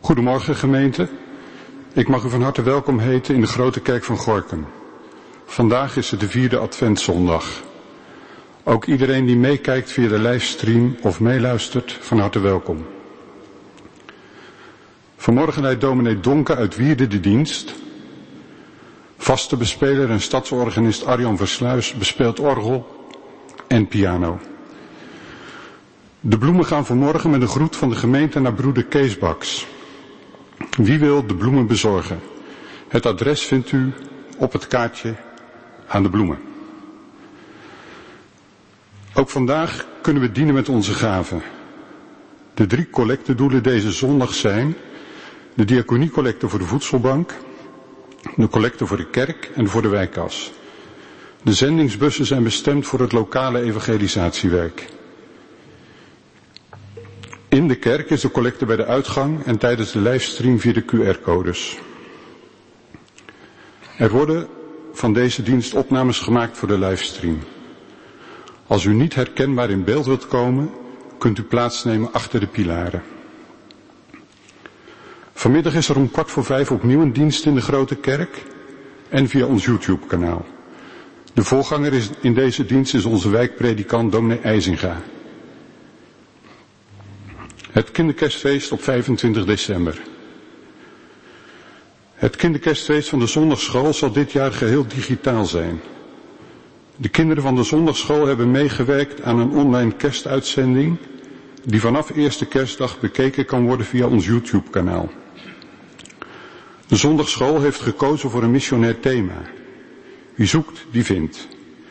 Goedemorgen gemeente. Ik mag u van harte welkom heten in de Grote Kerk van Gorinchem. Vandaag is het de 4e Adventszondag. Ook iedereen die meekijkt via de livestream of meeluistert, van harte welkom. Vanmorgen leidt dominee Donke uit Wierde de dienst. Vaste bespeler en stadsorganist Arjan Versluis bespeelt orgel en piano. De bloemen gaan vanmorgen met een groet van de gemeente naar broeder Kees Baks. Wie wil de bloemen bezorgen? Het adres vindt u op het kaartje aan de bloemen. Ook vandaag kunnen we dienen met onze gaven. De 3 collectedoelen deze zondag zijn de diaconiecollecte voor de voedselbank, de collecte voor de kerk en voor de wijkkas. De zendingsbussen zijn bestemd voor het lokale evangelisatiewerk. In de kerk is de collecte bij de uitgang en tijdens de livestream via de QR-codes. Er worden van deze dienst opnames gemaakt voor de livestream. Als u niet herkenbaar in beeld wilt komen, kunt u plaatsnemen achter de pilaren. Vanmiddag is er om 4:15 opnieuw een dienst in de Grote Kerk en via ons YouTube-kanaal. De voorganger in deze dienst is onze wijkpredikant dominee IJzinga. Het kinderkerstfeest op 25 december. Het kinderkerstfeest van de zondagschool zal dit jaar geheel digitaal zijn. De kinderen van de zondagschool hebben meegewerkt aan een online kerstuitzending die vanaf eerste kerstdag bekeken kan worden via ons YouTube-kanaal. De zondagschool heeft gekozen voor een missionair thema. Wie zoekt, die vindt.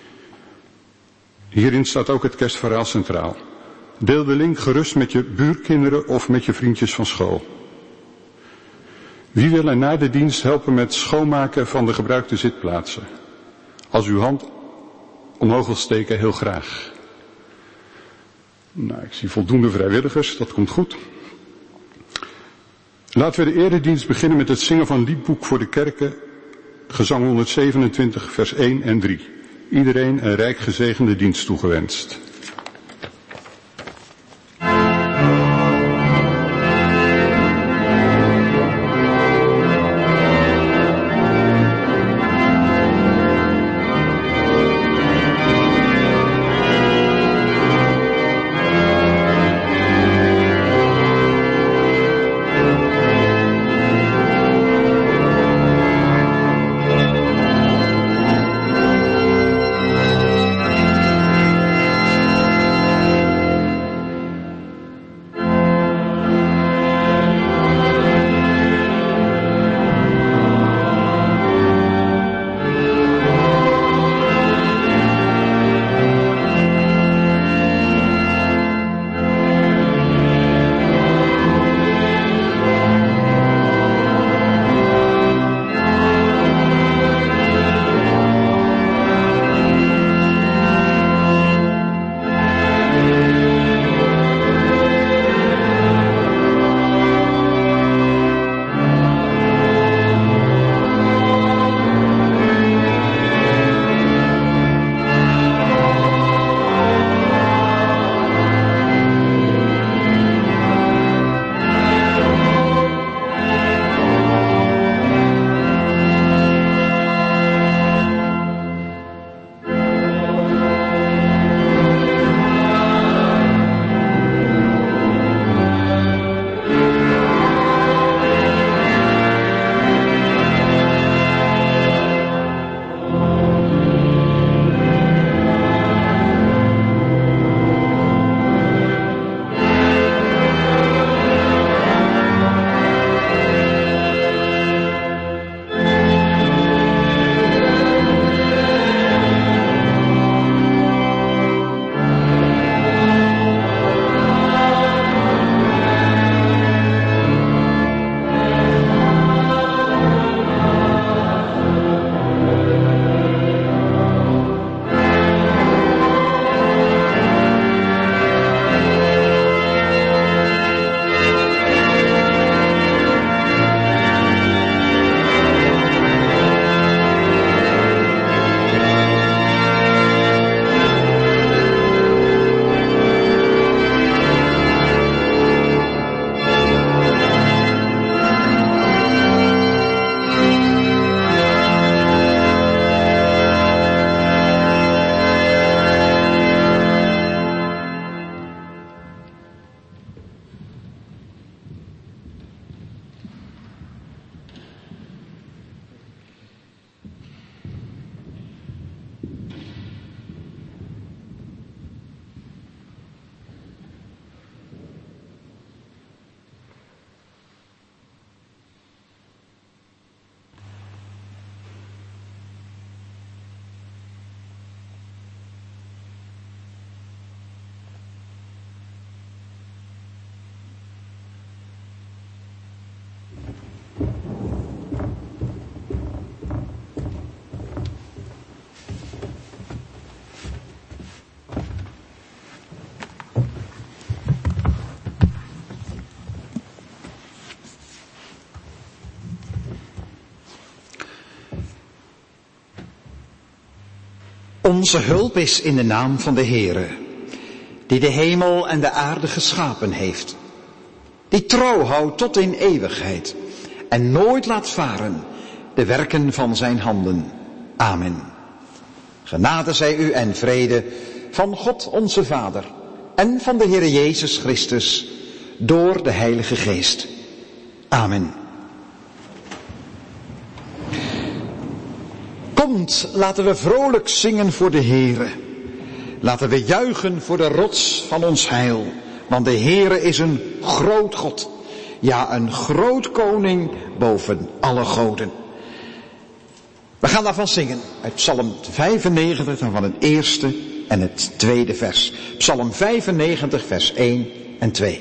Hierin staat ook het kerstverhaal centraal. Deel de link gerust met je buurkinderen of met je vriendjes van school. Wie wil er na de dienst helpen met schoonmaken van de gebruikte zitplaatsen? Als uw hand omhoog wil steken, heel graag. Nou, ik zie voldoende vrijwilligers, dat komt goed. Laten we de eredienst beginnen met het zingen van liedboek voor de kerken, gezang 127, vers 1 en 3. Iedereen een rijk gezegende dienst toegewenst. Onze hulp is in de naam van de Heere, die de hemel en de aarde geschapen heeft, die trouw houdt tot in eeuwigheid en nooit laat varen de werken van zijn handen. Amen. Genade zij u en vrede van God onze Vader en van de Heere Jezus Christus door de Heilige Geest. Amen. Komt, laten we vrolijk zingen voor de Heere. Laten we juichen voor de rots van ons heil. Want de Heere is een groot God. Ja, een groot koning boven alle goden. We gaan daarvan zingen uit Psalm 95 van het eerste en het tweede vers. Psalm 95 vers 1 en 2.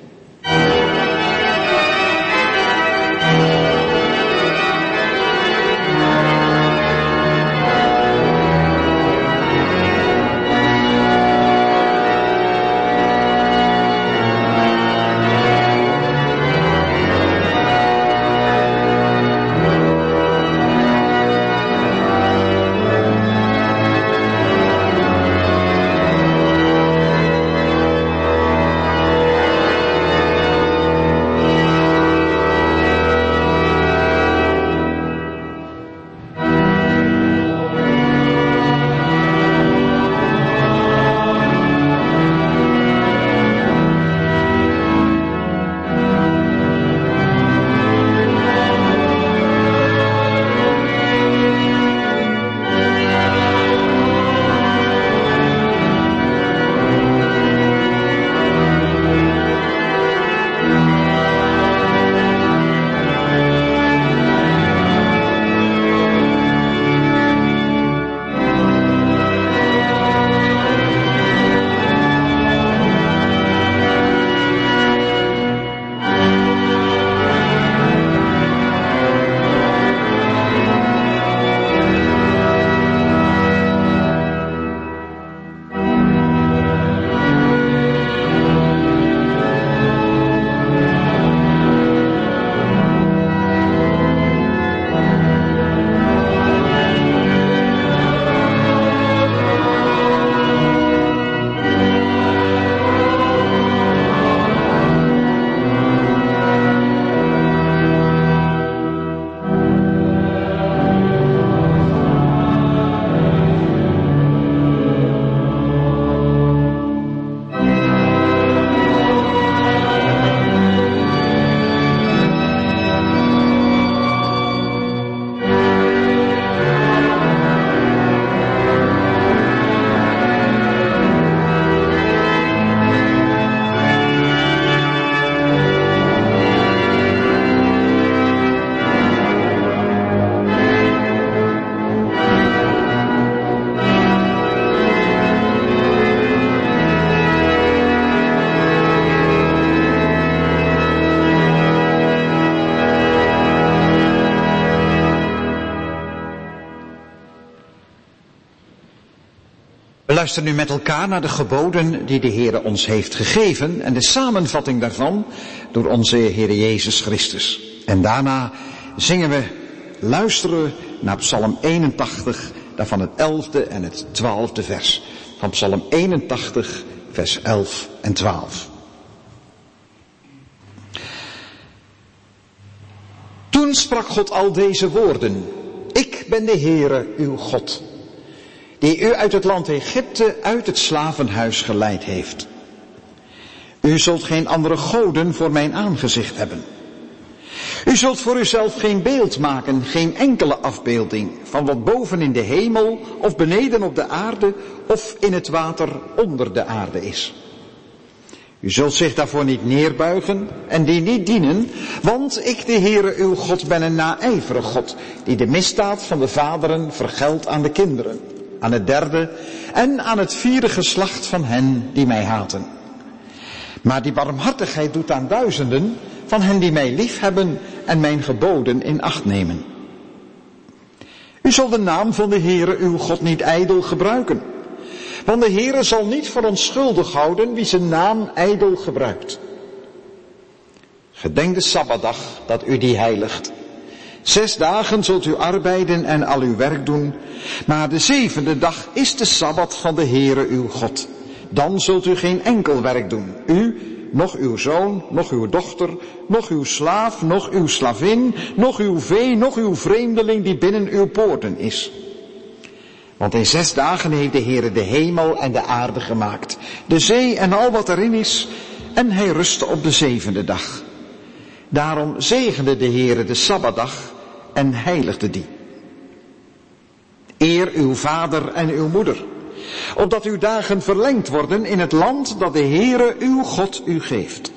We luisteren nu met elkaar naar de geboden die de Heere ons heeft gegeven en de samenvatting daarvan door onze Heere Jezus Christus. En daarna zingen we, luisteren we naar Psalm 81, daarvan het 11e en het 12e vers. Van Psalm 81, vers 11 en 12. Toen sprak God al deze woorden. Ik ben de Heere, uw God, die u uit het land Egypte, uit het slavenhuis geleid heeft. U zult geen andere goden voor mijn aangezicht hebben. U zult voor uzelf geen beeld maken, geen enkele afbeelding van wat boven in de hemel of beneden op de aarde of in het water onder de aarde is. U zult zich daarvoor niet neerbuigen en die niet dienen, want ik, de Heere uw God, ben een naijverig God, die de misdaad van de vaderen vergeldt aan de kinderen, aan het derde en aan het vierde geslacht van hen die mij haten. Maar die barmhartigheid doet aan duizenden van hen die mij liefhebben en mijn geboden in acht nemen. U zult de naam van de Heere uw God niet ijdel gebruiken, want de Heere zal niet voor onschuldig houden wie zijn naam ijdel gebruikt. Gedenk de Sabbatdag dat u die heiligt. 6 dagen zult u arbeiden en al uw werk doen, maar de 7e dag is de Sabbat van de Heere uw God. Dan zult u geen enkel werk doen, u, noch uw zoon, noch uw dochter, noch uw slaaf, noch uw slavin, noch uw vee, noch uw vreemdeling die binnen uw poorten is. Want in 6 dagen heeft de Heere de hemel en de aarde gemaakt, de zee en al wat erin is, en hij rustte op de 7e dag. Daarom zegende de Heere de Sabbatdag en heiligde die. Eer uw vader en uw moeder, opdat uw dagen verlengd worden in het land dat de Heere uw God u geeft.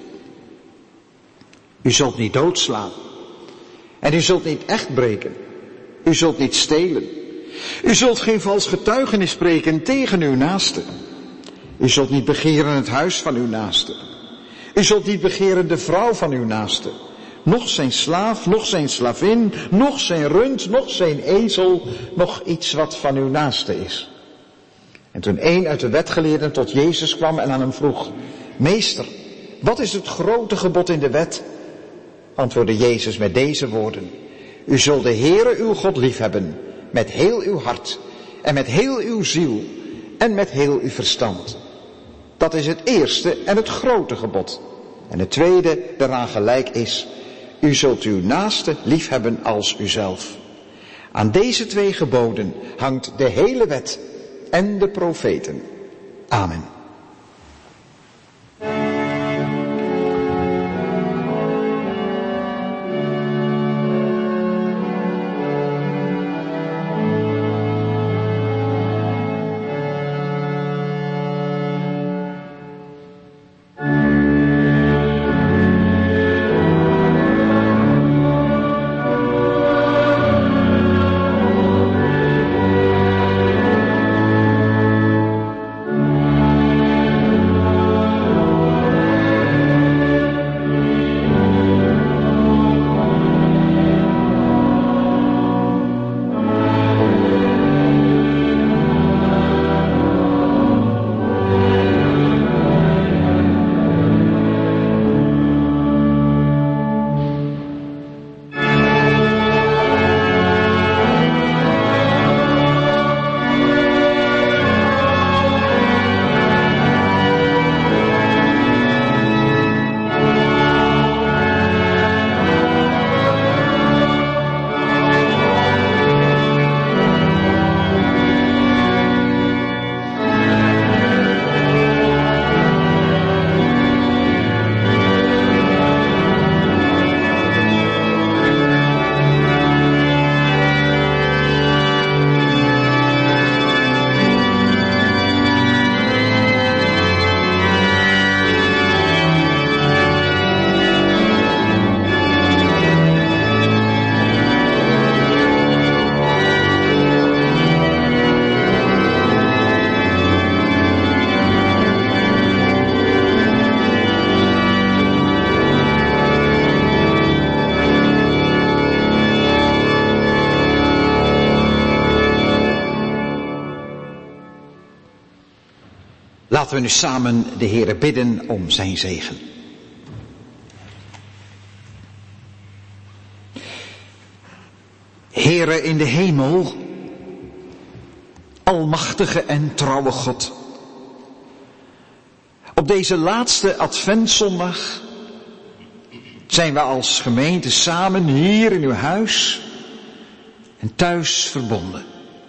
U zult niet doodslaan en u zult niet echt breken. U zult niet stelen. U zult geen vals getuigenis spreken tegen uw naaste. U zult niet begeren het huis van uw naaste. U zult niet begeren de vrouw van uw naaste, noch zijn slaaf, noch zijn slavin, noch zijn rund, noch zijn ezel, noch iets wat van uw naaste is. En toen een uit de wetgeleerden tot Jezus kwam en aan hem vroeg: Meester, wat is het grote gebod in de wet? Antwoordde Jezus met deze woorden: U zult de Heere uw God liefhebben met heel uw hart en met heel uw ziel en met heel uw verstand. Dat is het eerste en het grote gebod. En het tweede daaraan gelijk is: U zult uw naaste liefhebben als uzelf. Aan deze 2 geboden hangt de hele wet en de profeten. Amen. Laten we nu samen de Heere bidden om zijn zegen. Heere in de hemel, almachtige en trouwe God. Op deze laatste Adventszondag zijn we als gemeente samen hier in uw huis en thuis verbonden.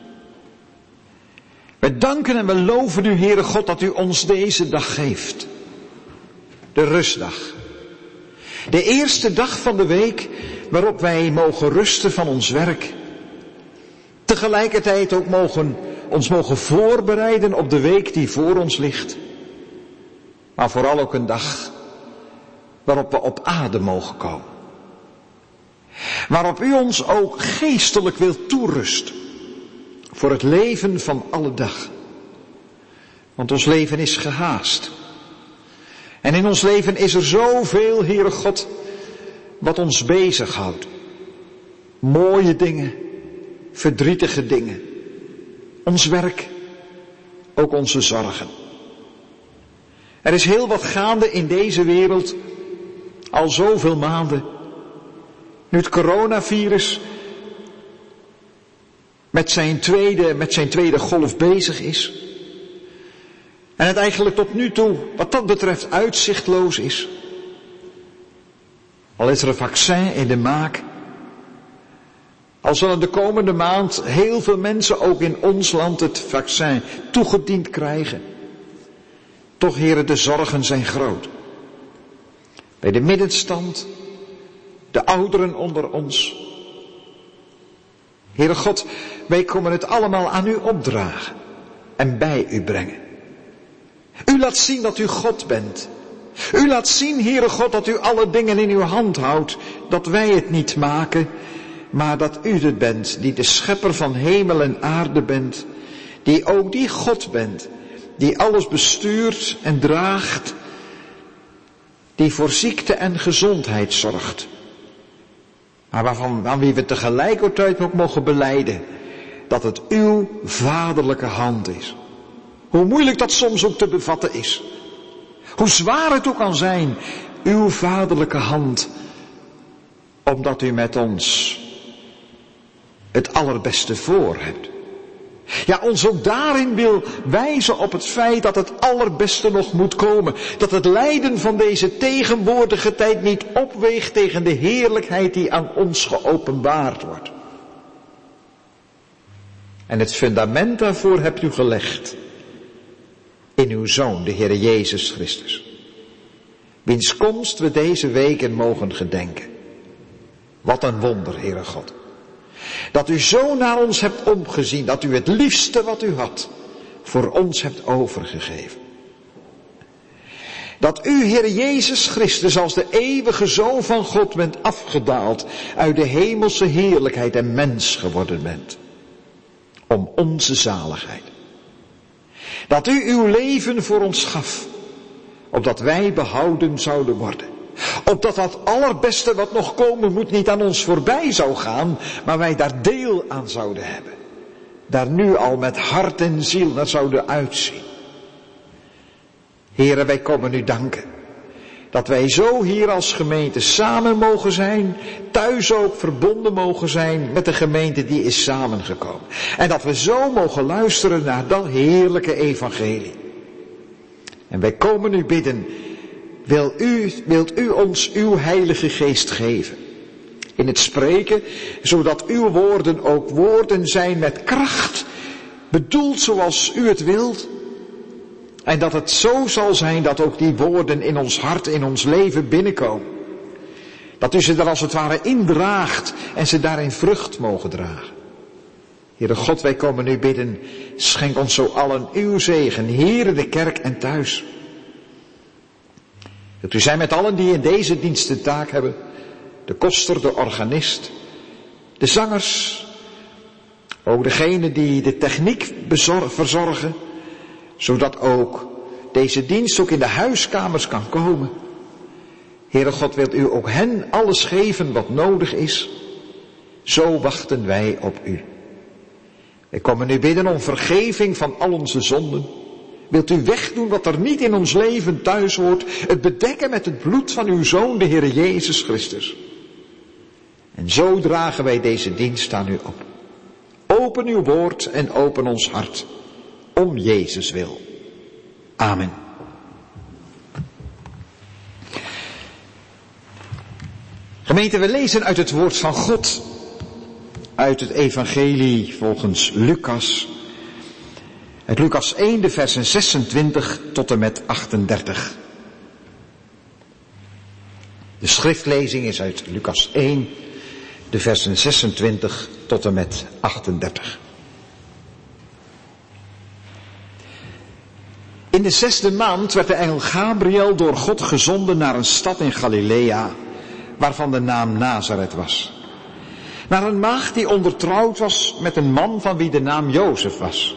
We danken en we loven u, Heere God, dat u ons deze dag geeft. De rustdag. De eerste dag van de week waarop wij mogen rusten van ons werk. Tegelijkertijd ook ons mogen voorbereiden op de week die voor ons ligt. Maar vooral ook een dag waarop we op adem mogen komen. Waarop u ons ook geestelijk wilt toerusten. Voor het leven van alle dag. Want ons leven is gehaast. En in ons leven is er zoveel, Heere God, wat ons bezighoudt. Mooie dingen, verdrietige dingen. Ons werk, ook onze zorgen. Er is heel wat gaande in deze wereld, al zoveel maanden. Nu het coronavirus met zijn tweede golf bezig is. En het eigenlijk tot nu toe, wat dat betreft, uitzichtloos is. Al is er een vaccin in de maak. Al zullen de komende maand heel veel mensen ook in ons land het vaccin toegediend krijgen. Toch, heren, de zorgen zijn groot. Bij de middenstand, de ouderen onder ons. Heere God, wij komen het allemaal aan u opdragen en bij u brengen. U laat zien dat u God bent. U laat zien, Heere God, dat u alle dingen in uw hand houdt, dat wij het niet maken, maar dat u het bent, die de schepper van hemel en aarde bent, die ook die God bent, die alles bestuurt en draagt, die voor ziekte en gezondheid zorgt. Maar aan wie we tegelijkertijd ook mogen belijden dat het uw vaderlijke hand is. Hoe moeilijk dat soms ook te bevatten is. Hoe zwaar het ook kan zijn, uw vaderlijke hand, omdat u met ons het allerbeste voor hebt. Ja, ons ook daarin wil wijzen op het feit dat het allerbeste nog moet komen. Dat het lijden van deze tegenwoordige tijd niet opweegt tegen de heerlijkheid die aan ons geopenbaard wordt. En het fundament daarvoor hebt u gelegd in uw Zoon, de Heere Jezus Christus. Wiens komst we deze weken mogen gedenken. Wat een wonder, Heere God. Dat u zo naar ons hebt omgezien, dat u het liefste wat u had voor ons hebt overgegeven. Dat u, Heere Jezus Christus, als de eeuwige Zoon van God bent afgedaald, uit de hemelse heerlijkheid en mens geworden bent. Om onze zaligheid. Dat u uw leven voor ons gaf, opdat wij behouden zouden worden. Opdat dat allerbeste wat nog komen moet niet aan ons voorbij zou gaan, maar wij daar deel aan zouden hebben. Daar nu al met hart en ziel naar zouden uitzien. Heren, wij komen u danken. Dat wij zo hier als gemeente samen mogen zijn, thuis ook verbonden mogen zijn met de gemeente die is samengekomen. En dat we zo mogen luisteren naar dat heerlijke evangelie. En wij komen u bidden, wilt u ons uw heilige geest geven. In het spreken, zodat uw woorden ook woorden zijn met kracht, bedoeld zoals u het wilt. En dat het zo zal zijn dat ook die woorden in ons hart, in ons leven binnenkomen. Dat u ze er als het ware indraagt en ze daarin vrucht mogen dragen. Heere God, wij komen u bidden, schenk ons zo allen uw zegen, hier in de kerk en thuis. Dat u zij met allen die in deze dienst de taak hebben, de koster, de organist, de zangers, ook degene die de techniek verzorgen, zodat ook deze dienst ook in de huiskamers kan komen. Heere God, wilt u ook hen alles geven wat nodig is? Zo wachten wij op u. Wij komen u bidden om vergeving van al onze zonden. Wilt u wegdoen wat er niet in ons leven thuis hoort, het bedekken met het bloed van uw Zoon, de Heere Jezus Christus. En zo dragen wij deze dienst aan u op. Open uw woord en open ons hart. Om Jezus wil. Amen. Gemeente, we lezen uit het woord van God. Uit het evangelie volgens Lucas. Uit Lucas 1, de versen 26 tot en met 38. De schriftlezing is uit Lucas 1, de versen 26 tot en met 38. In de 6e maand werd de engel Gabriel door God gezonden naar een stad in Galilea, waarvan de naam Nazareth was. Naar een maagd die ondertrouwd was met een man van wie de naam Jozef was.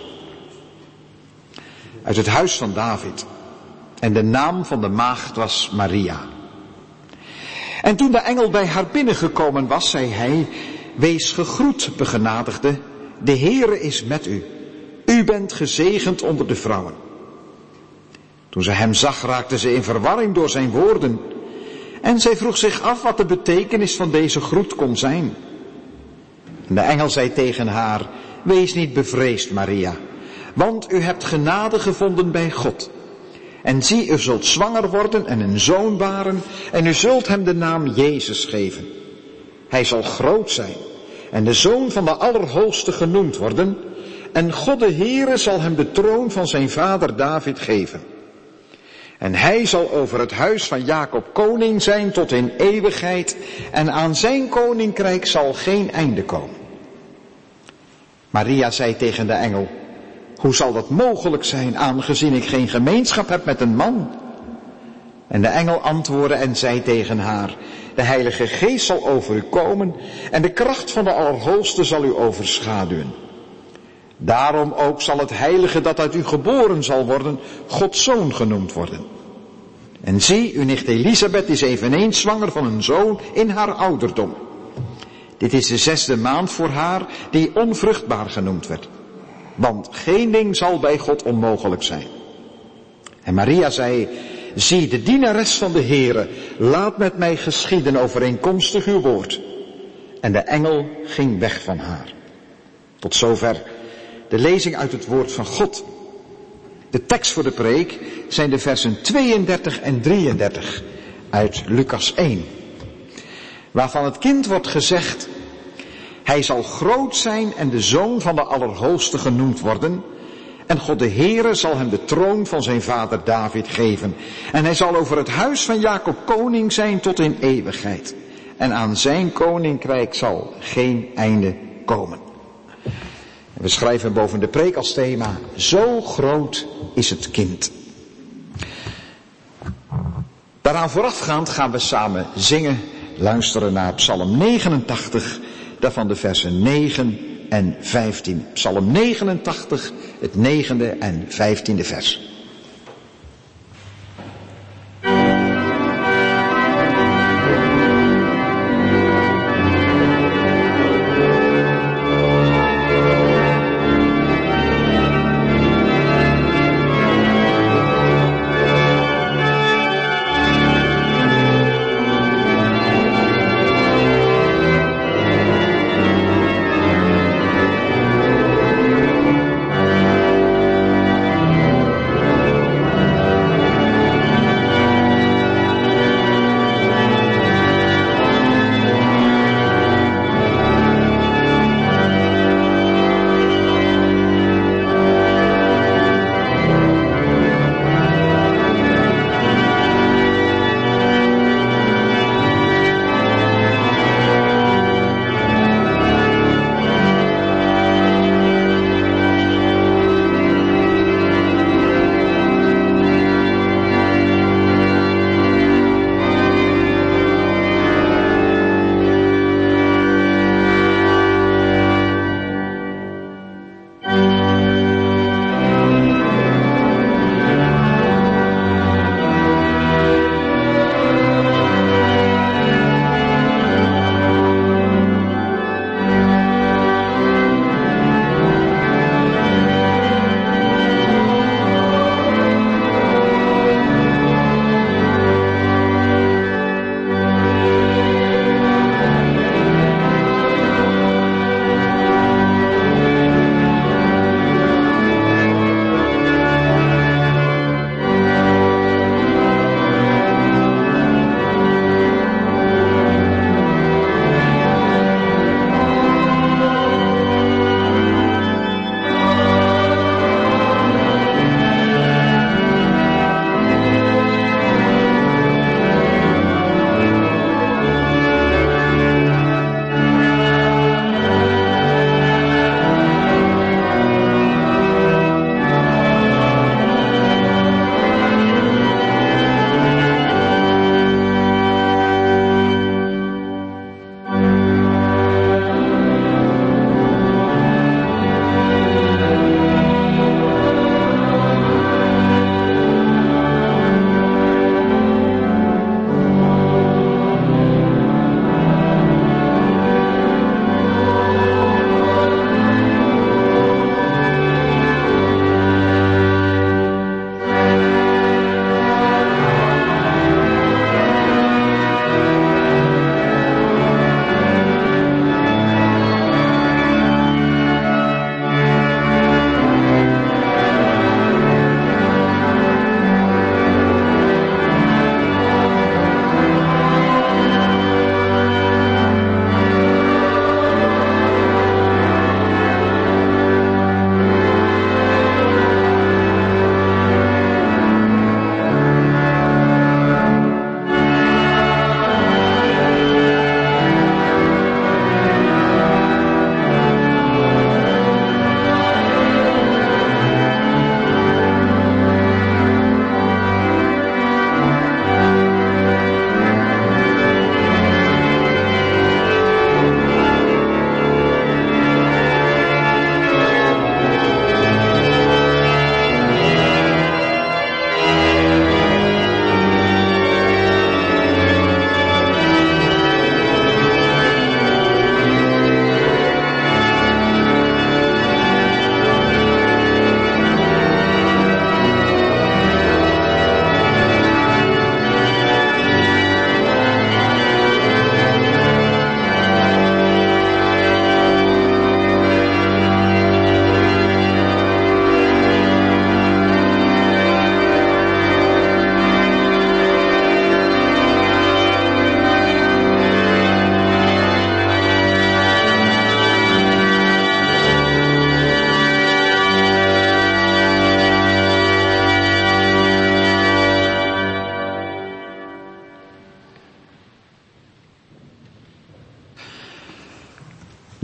Uit het huis van David. En de naam van de maagd was Maria. En toen de engel bij haar binnengekomen was, zei hij, wees gegroet, begenadigde, de Heere is met u. U bent gezegend onder de vrouwen. Toen ze hem zag, raakte ze in verwarring door zijn woorden. En zij vroeg zich af wat de betekenis van deze groet kon zijn. En de engel zei tegen haar, wees niet bevreesd, Maria, want u hebt genade gevonden bij God. En zie, u zult zwanger worden en een zoon baren, en u zult hem de naam Jezus geven. Hij zal groot zijn en de zoon van de Allerhoogste genoemd worden, en God de Heere zal hem de troon van zijn vader David geven. En hij zal over het huis van Jacob koning zijn tot in eeuwigheid, en aan zijn koninkrijk zal geen einde komen. Maria zei tegen de engel, hoe zal dat mogelijk zijn, aangezien ik geen gemeenschap heb met een man? En de engel antwoordde en zei tegen haar, de Heilige Geest zal over u komen, en de kracht van de Allerhoogste zal u overschaduwen. Daarom ook zal het heilige dat uit u geboren zal worden, Gods zoon genoemd worden. En zie, uw nicht Elisabeth is eveneens zwanger van een zoon in haar ouderdom. Dit is de 6e maand voor haar, die onvruchtbaar genoemd werd. Want geen ding zal bij God onmogelijk zijn. En Maria zei, zie, de dienares van de Heere, laat met mij geschieden overeenkomstig uw woord. En de engel ging weg van haar. Tot zover de lezing uit het woord van God. De tekst voor de preek zijn de versen 32 en 33 uit Lucas 1. Waarvan het kind wordt gezegd, hij zal groot zijn en de zoon van de Allerhoogste genoemd worden. En God de Heere zal hem de troon van zijn vader David geven. En hij zal over het huis van Jacob koning zijn tot in eeuwigheid. En aan zijn koninkrijk zal geen einde komen. We schrijven boven de preek als thema, zo groot is het kind. Daaraan voorafgaand gaan we samen zingen, luisteren naar Psalm 89, daarvan de versen 9 en 15. Psalm 89, het 9e en 15e vers.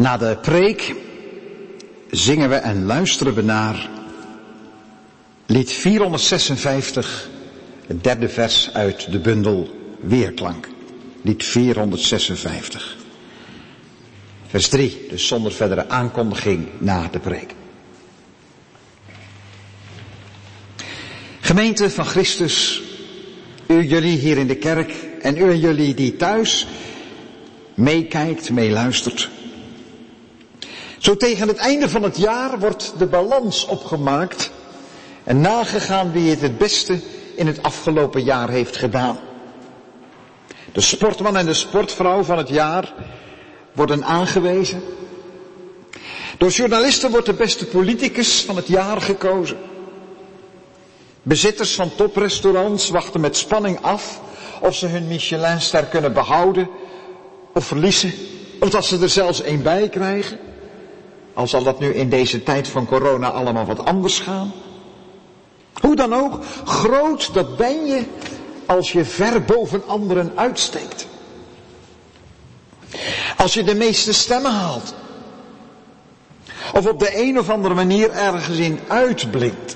Na de preek zingen we en luisteren we naar lied 456, het derde vers uit de bundel Weerklank. Lied 456. Vers 3, dus zonder verdere aankondiging na de preek. Gemeente van Christus, u jullie hier in de kerk en u en jullie die thuis meekijkt, meeluistert. Zo tegen het einde van het jaar wordt de balans opgemaakt en nagegaan wie het beste in het afgelopen jaar heeft gedaan. De sportman en de sportvrouw van het jaar worden aangewezen. Door journalisten wordt de beste politicus van het jaar gekozen. Bezitters van toprestaurants wachten met spanning af of ze hun Michelinster kunnen behouden of verliezen, of dat ze er zelfs een bij krijgen. Al zal dat nu in deze tijd van corona allemaal wat anders gaan. Hoe dan ook, groot dat ben je als je ver boven anderen uitsteekt. Als je de meeste stemmen haalt. Of op de een of andere manier ergens in uitblinkt.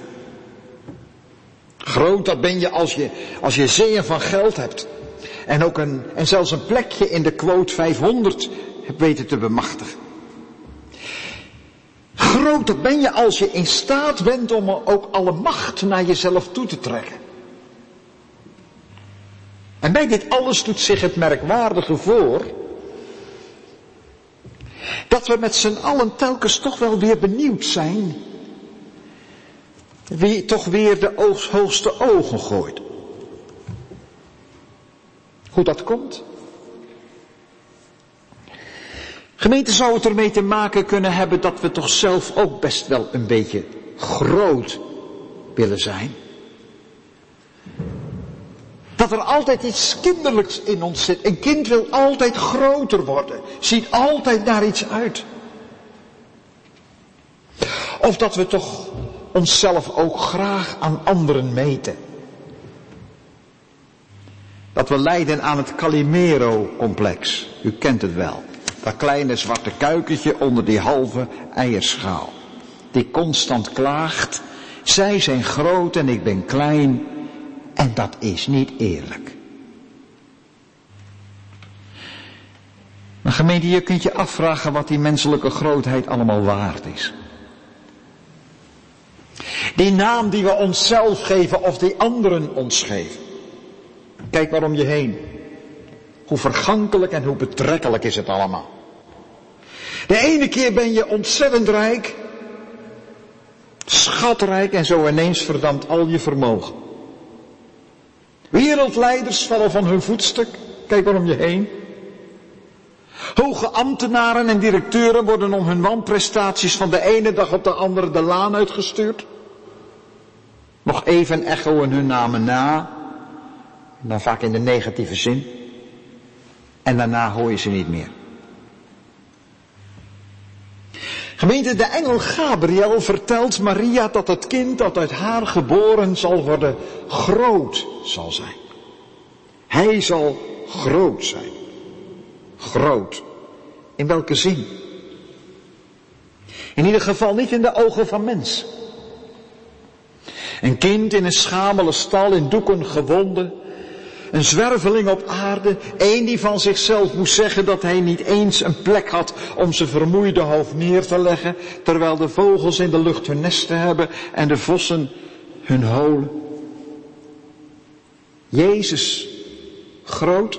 Groot dat ben je als je zeeën van geld hebt. En ook en zelfs een plekje in de quote 500 hebt weten te bemachtigen. Groot dat ben je als je in staat bent om ook alle macht naar jezelf toe te trekken. En bij dit alles doet zich het merkwaardige voor dat we met z'n allen telkens toch wel weer benieuwd zijn wie toch weer de hoogste ogen gooit. Hoe dat komt? Gemeente, zou het ermee te maken kunnen hebben dat we toch zelf ook best wel een beetje groot willen zijn? Dat er altijd iets kinderlijks in ons zit. Een kind wil altijd groter worden. Ziet altijd naar iets uit. Of dat we toch onszelf ook graag aan anderen meten. Dat we lijden aan het Calimero-complex. U kent het wel. Dat kleine zwarte kuikentje onder die halve eierschaal. Die constant klaagt. Zij zijn groot en ik ben klein. En dat is niet eerlijk. Maar gemeente, je kunt je afvragen wat die menselijke grootheid allemaal waard is. Die naam die we onszelf geven of die anderen ons geven. Kijk maar om je heen. Hoe vergankelijk en hoe betrekkelijk is het allemaal. De ene keer ben je ontzettend rijk, schatrijk en zo ineens verdampt al je vermogen. Wereldleiders vallen van hun voetstuk, kijk maar om je heen. Hoge ambtenaren en directeuren worden om hun wanprestaties van de ene dag op de andere de laan uitgestuurd. Nog even echoen hun namen na, dan vaak in de negatieve zin. En daarna hoor je ze niet meer. Gemeente, de engel Gabriel vertelt Maria dat het kind dat uit haar geboren zal worden groot zal zijn. Hij zal groot zijn. Groot. In welke zin? In ieder geval niet in de ogen van mensen. Een kind in een schamele stal in doeken gewonden. Een zwerveling op aarde, één die van zichzelf moest zeggen dat hij niet eens een plek had om zijn vermoeide hoofd neer te leggen, terwijl de vogels in de lucht hun nesten hebben en de vossen hun holen. Jezus, groot.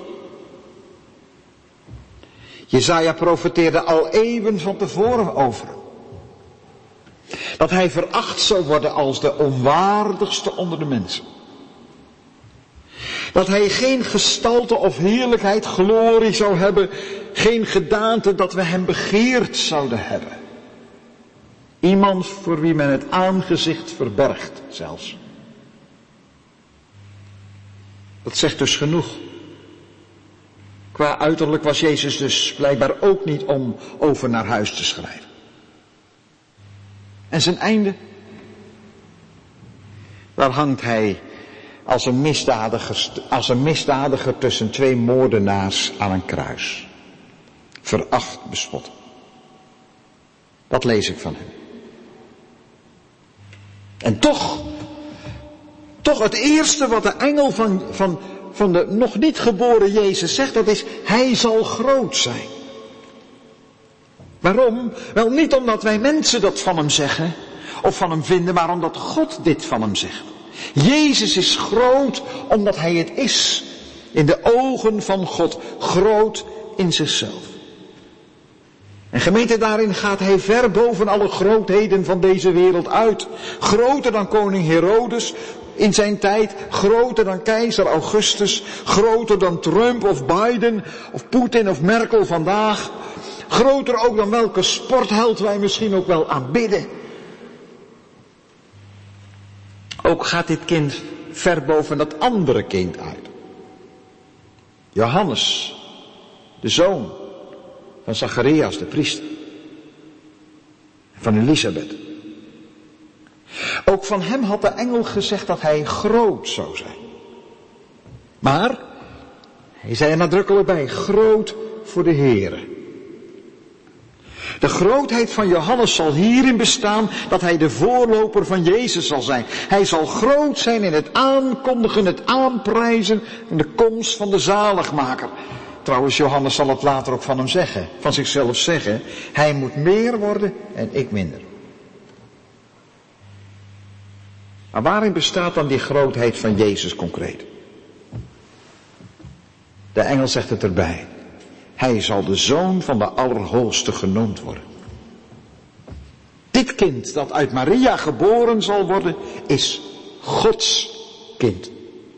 Jesaja profeteerde al eeuwen van tevoren over hem. Dat hij veracht zou worden als de onwaardigste onder de mensen. Dat hij geen gestalte of heerlijkheid, glorie zou hebben, geen gedaante dat we hem begeerd zouden hebben. Iemand voor wie men het aangezicht verbergt zelfs. Dat zegt dus genoeg. Qua uiterlijk was Jezus dus blijkbaar ook niet om over naar huis te schrijven. En zijn einde? Waar hangt hij als een misdadiger tussen twee moordenaars aan een kruis. Veracht, bespot. Dat lees ik van hem. En toch het eerste wat de engel van de nog niet geboren Jezus zegt, dat is, hij zal groot zijn. Waarom? Wel niet omdat wij mensen dat van hem zeggen, of van hem vinden, maar omdat God dit van hem zegt. Jezus is groot omdat hij het is. In de ogen van God. Groot in zichzelf. En gemeente, daarin gaat hij ver boven alle grootheden van deze wereld uit. Groter dan koning Herodes in zijn tijd. Groter dan keizer Augustus. Groter dan Trump of Biden of Poetin of Merkel vandaag. Groter ook dan welke sportheld wij misschien ook wel aanbidden. Ook gaat dit kind ver boven dat andere kind uit. Johannes, de zoon van Zacharias, de priester. Van Elisabeth. Ook van hem had de engel gezegd dat hij groot zou zijn. Maar, hij zei er nadrukkelijk bij, groot voor de Heere. De grootheid van Johannes zal hierin bestaan dat hij de voorloper van Jezus zal zijn. Hij zal groot zijn in het aankondigen, het aanprijzen en de komst van de zaligmaker. Trouwens, Johannes zal het later ook van hem zeggen, van zichzelf zeggen. Hij moet meer worden en ik minder. Maar waarin bestaat dan die grootheid van Jezus concreet? De engel zegt het erbij. Hij zal de zoon van de Allerhoogste genoemd worden. Dit kind dat uit Maria geboren zal worden, is Gods kind.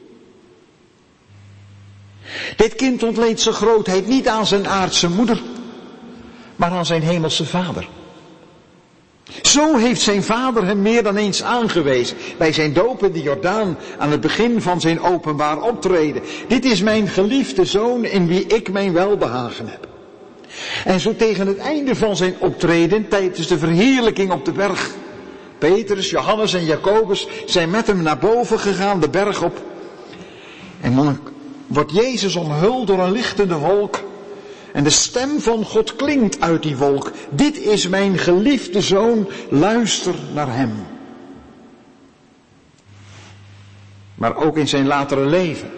Dit kind ontleent zijn grootheid niet aan zijn aardse moeder, maar aan zijn hemelse vader. Zo heeft zijn vader hem meer dan eens aangewezen bij zijn doop in de Jordaan aan het begin van zijn openbaar optreden. Dit is mijn geliefde zoon in wie ik mijn welbehagen heb. En zo tegen het einde van zijn optreden, tijdens de verheerlijking op de berg. Petrus, Johannes en Jacobus zijn met hem naar boven gegaan, de berg op. En dan wordt Jezus omhuld door een lichtende wolk. En de stem van God klinkt uit die wolk. Dit is mijn geliefde zoon, luister naar hem. Maar ook in zijn latere leven.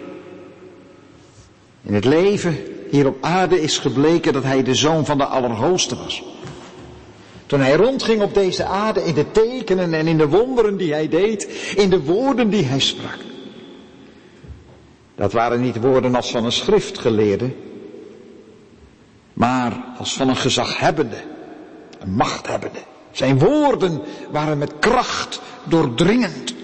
In het leven hier op aarde is gebleken dat hij de zoon van de Allerhoogste was. Toen hij rondging op deze aarde in de tekenen en in de wonderen die hij deed, in de woorden die hij sprak. Dat waren niet woorden als van een schriftgeleerde, maar als van een gezaghebbende, een machthebbende. Zijn woorden waren met kracht doordringend.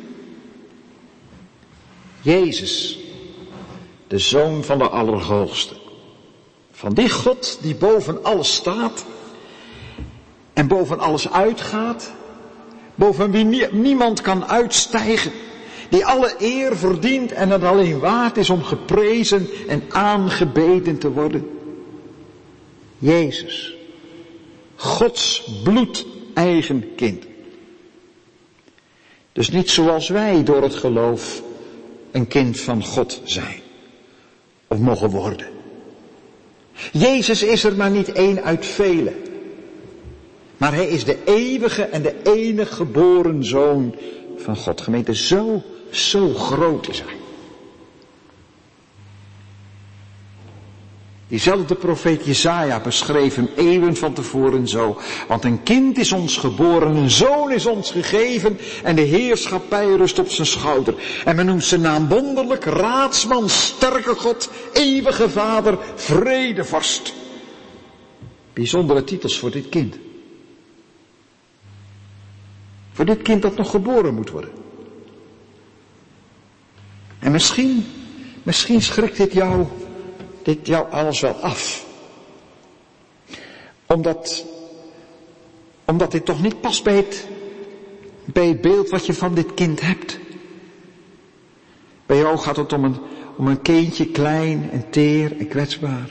Jezus, de Zoon van de Allerhoogste. Van die God die boven alles staat en boven alles uitgaat, boven wie niemand kan uitstijgen, die alle eer verdient en het alleen waard is om geprezen en aangebeden te worden. Jezus, Gods bloedeigen kind. Dus niet zoals wij door het geloof een kind van God zijn of mogen worden. Jezus is er maar niet één uit velen. Maar hij is de eeuwige en de enige geboren zoon van God. Gemeente, zo groot is hij. Diezelfde profeet Jesaja beschreef hem eeuwen van tevoren zo. Want een kind is ons geboren, een zoon is ons gegeven en de heerschappij rust op zijn schouder. En men noemt zijn naam wonderlijk, raadsman, sterke God, eeuwige vader, vredevorst. Bijzondere titels voor dit kind. Voor dit kind dat nog geboren moet worden. En misschien schrikt dit jou alles wel af. Omdat dit toch niet past bij het beeld wat je van dit kind hebt. Bij jou gaat het om een kindje, klein en teer en kwetsbaar.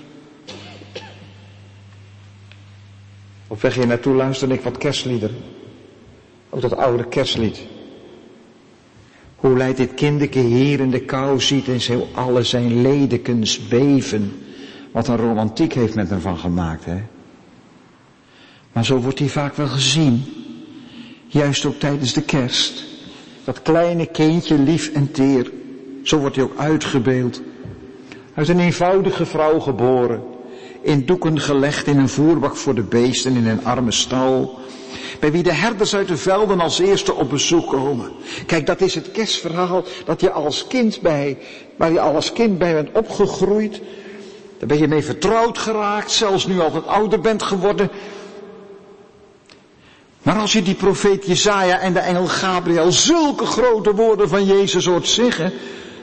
Op weg hier naartoe luisterde ik wat kerstliederen. Ook dat oude kerstlied. Hoe leidt dit kinderke hier in de kou ziet en zo alle zijn ledekens beven. Wat een romantiek heeft men ervan gemaakt, hè. Maar zo wordt hij vaak wel gezien. Juist ook tijdens de kerst. Dat kleine kindje lief en teer. Zo wordt hij ook uitgebeeld. Uit een eenvoudige vrouw geboren. In doeken gelegd in een voerbak voor de beesten in een arme stal. Bij wie de herders uit de velden als eerste op bezoek komen. Kijk, dat is het kerstverhaal waar je als kind bij bent opgegroeid. Daar ben je mee vertrouwd geraakt, zelfs nu al wat ouder bent geworden. Maar als je die profeet Jesaja en de engel Gabriel zulke grote woorden van Jezus hoort zeggen.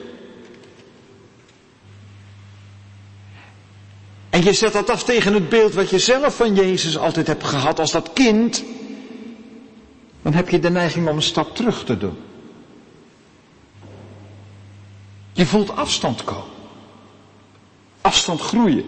En je zet dat af tegen het beeld wat je zelf van Jezus altijd hebt gehad als dat kind. Dan heb je de neiging om een stap terug te doen. Je voelt afstand komen. Afstand groeien.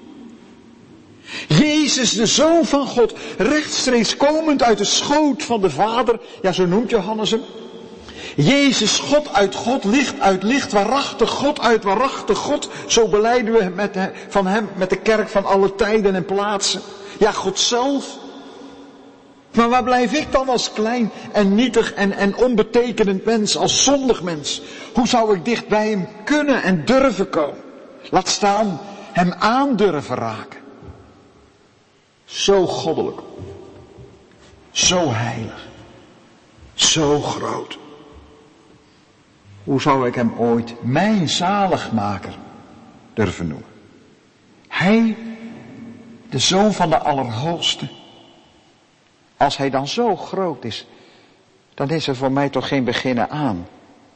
Jezus, de Zoon van God, rechtstreeks komend uit de schoot van de Vader. Ja, zo noemt Johannes hem. Jezus, God uit licht, waarachtig God uit waarachtig God. Zo belijden we van hem met de kerk van alle tijden en plaatsen. Ja, God zelf. Maar waar blijf ik dan als klein en nietig en onbetekenend mens, als zondig mens? Hoe zou ik dicht bij hem kunnen en durven komen? Laat staan, hem aan durven raken. Zo goddelijk. Zo heilig. Zo groot. Hoe zou ik hem ooit mijn zaligmaker durven noemen? Hij, de Zoon van de Allerhoogste. Als hij dan zo groot is, dan is er voor mij toch geen beginnen aan.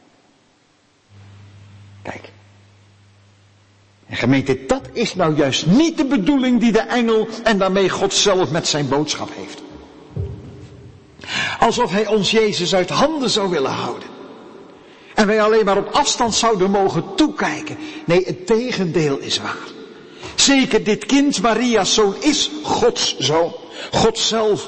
Kijk. En gemeente, dat is nou juist niet de bedoeling die de engel en daarmee God zelf met zijn boodschap heeft. Alsof hij ons Jezus uit handen zou willen houden. En wij alleen maar op afstand zouden mogen toekijken. Nee, het tegendeel is waar. Zeker dit kind, Maria's zoon, is Gods zoon. God zelf.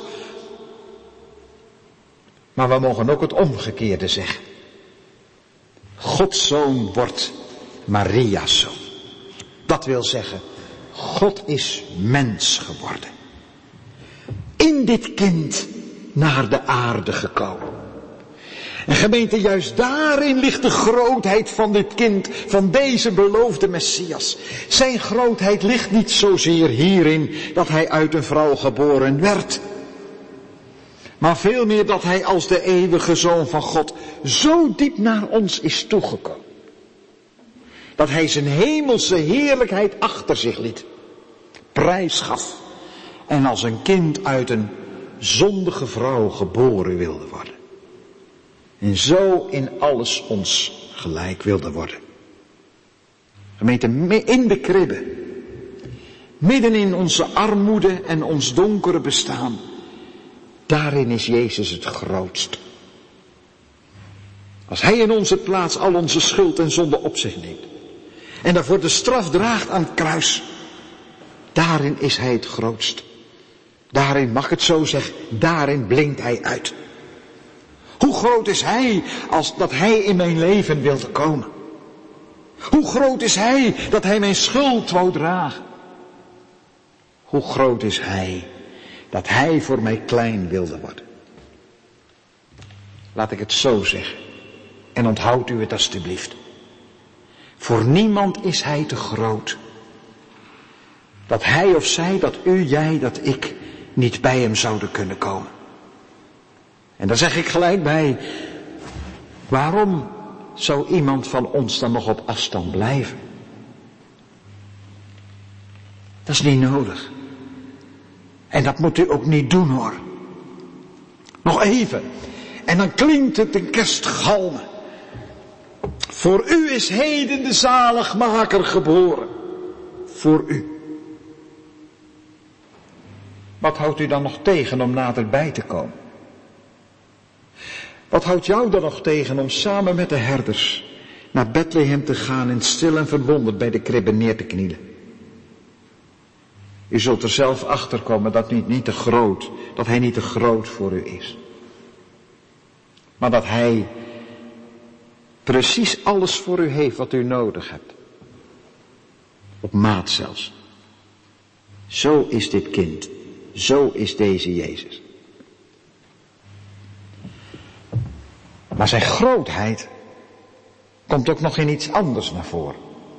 Maar we mogen ook het omgekeerde zeggen. Gods zoon wordt Maria's zoon. Dat wil zeggen, God is mens geworden. In dit kind naar de aarde gekomen. En gemeente, juist daarin ligt de grootheid van dit kind, van deze beloofde Messias. Zijn grootheid ligt niet zozeer hierin dat hij uit een vrouw geboren werd. Maar veel meer dat hij als de eeuwige Zoon van God zo diep naar ons is toegekomen. Dat hij zijn hemelse heerlijkheid achter zich liet. Prijs gaf. En als een kind uit een zondige vrouw geboren wilde worden. En zo in alles ons gelijk wilde worden. Gemeente, in de kribbe. Midden in onze armoede en ons donkere bestaan. Daarin is Jezus het grootst. Als hij in onze plaats al onze schuld en zonde op zich neemt. En daarvoor de straf draagt aan het kruis. Daarin is hij het grootst. Daarin, mag ik het zo zeggen, daarin blinkt hij uit. Hoe groot is hij als dat hij in mijn leven wilde komen? Hoe groot is hij dat hij mijn schuld wou dragen? Hoe groot is hij dat hij voor mij klein wilde worden? Laat ik het zo zeggen. En onthoudt u het alstublieft. Voor niemand is hij te groot. Dat hij of zij, dat u, jij, dat ik niet bij hem zouden kunnen komen. En daar zeg ik gelijk bij, waarom zou iemand van ons dan nog op afstand blijven? Dat is niet nodig. En dat moet u ook niet doen hoor. Nog even. En dan klinkt het in kerstgalmen. Voor u is heden de zaligmaker geboren. Voor u. Wat houdt u dan nog tegen om naderbij te komen? Wat houdt jou dan nog tegen om samen met de herders naar Bethlehem te gaan en stil en verwonderd bij de kribbe neer te knielen? U zult er zelf achter komen dat hij niet te groot voor u is. Maar dat hij precies alles voor u heeft wat u nodig hebt. Op maat zelfs. Zo is dit kind Zo is deze Jezus. Maar zijn grootheid komt ook nog in iets anders naar voren.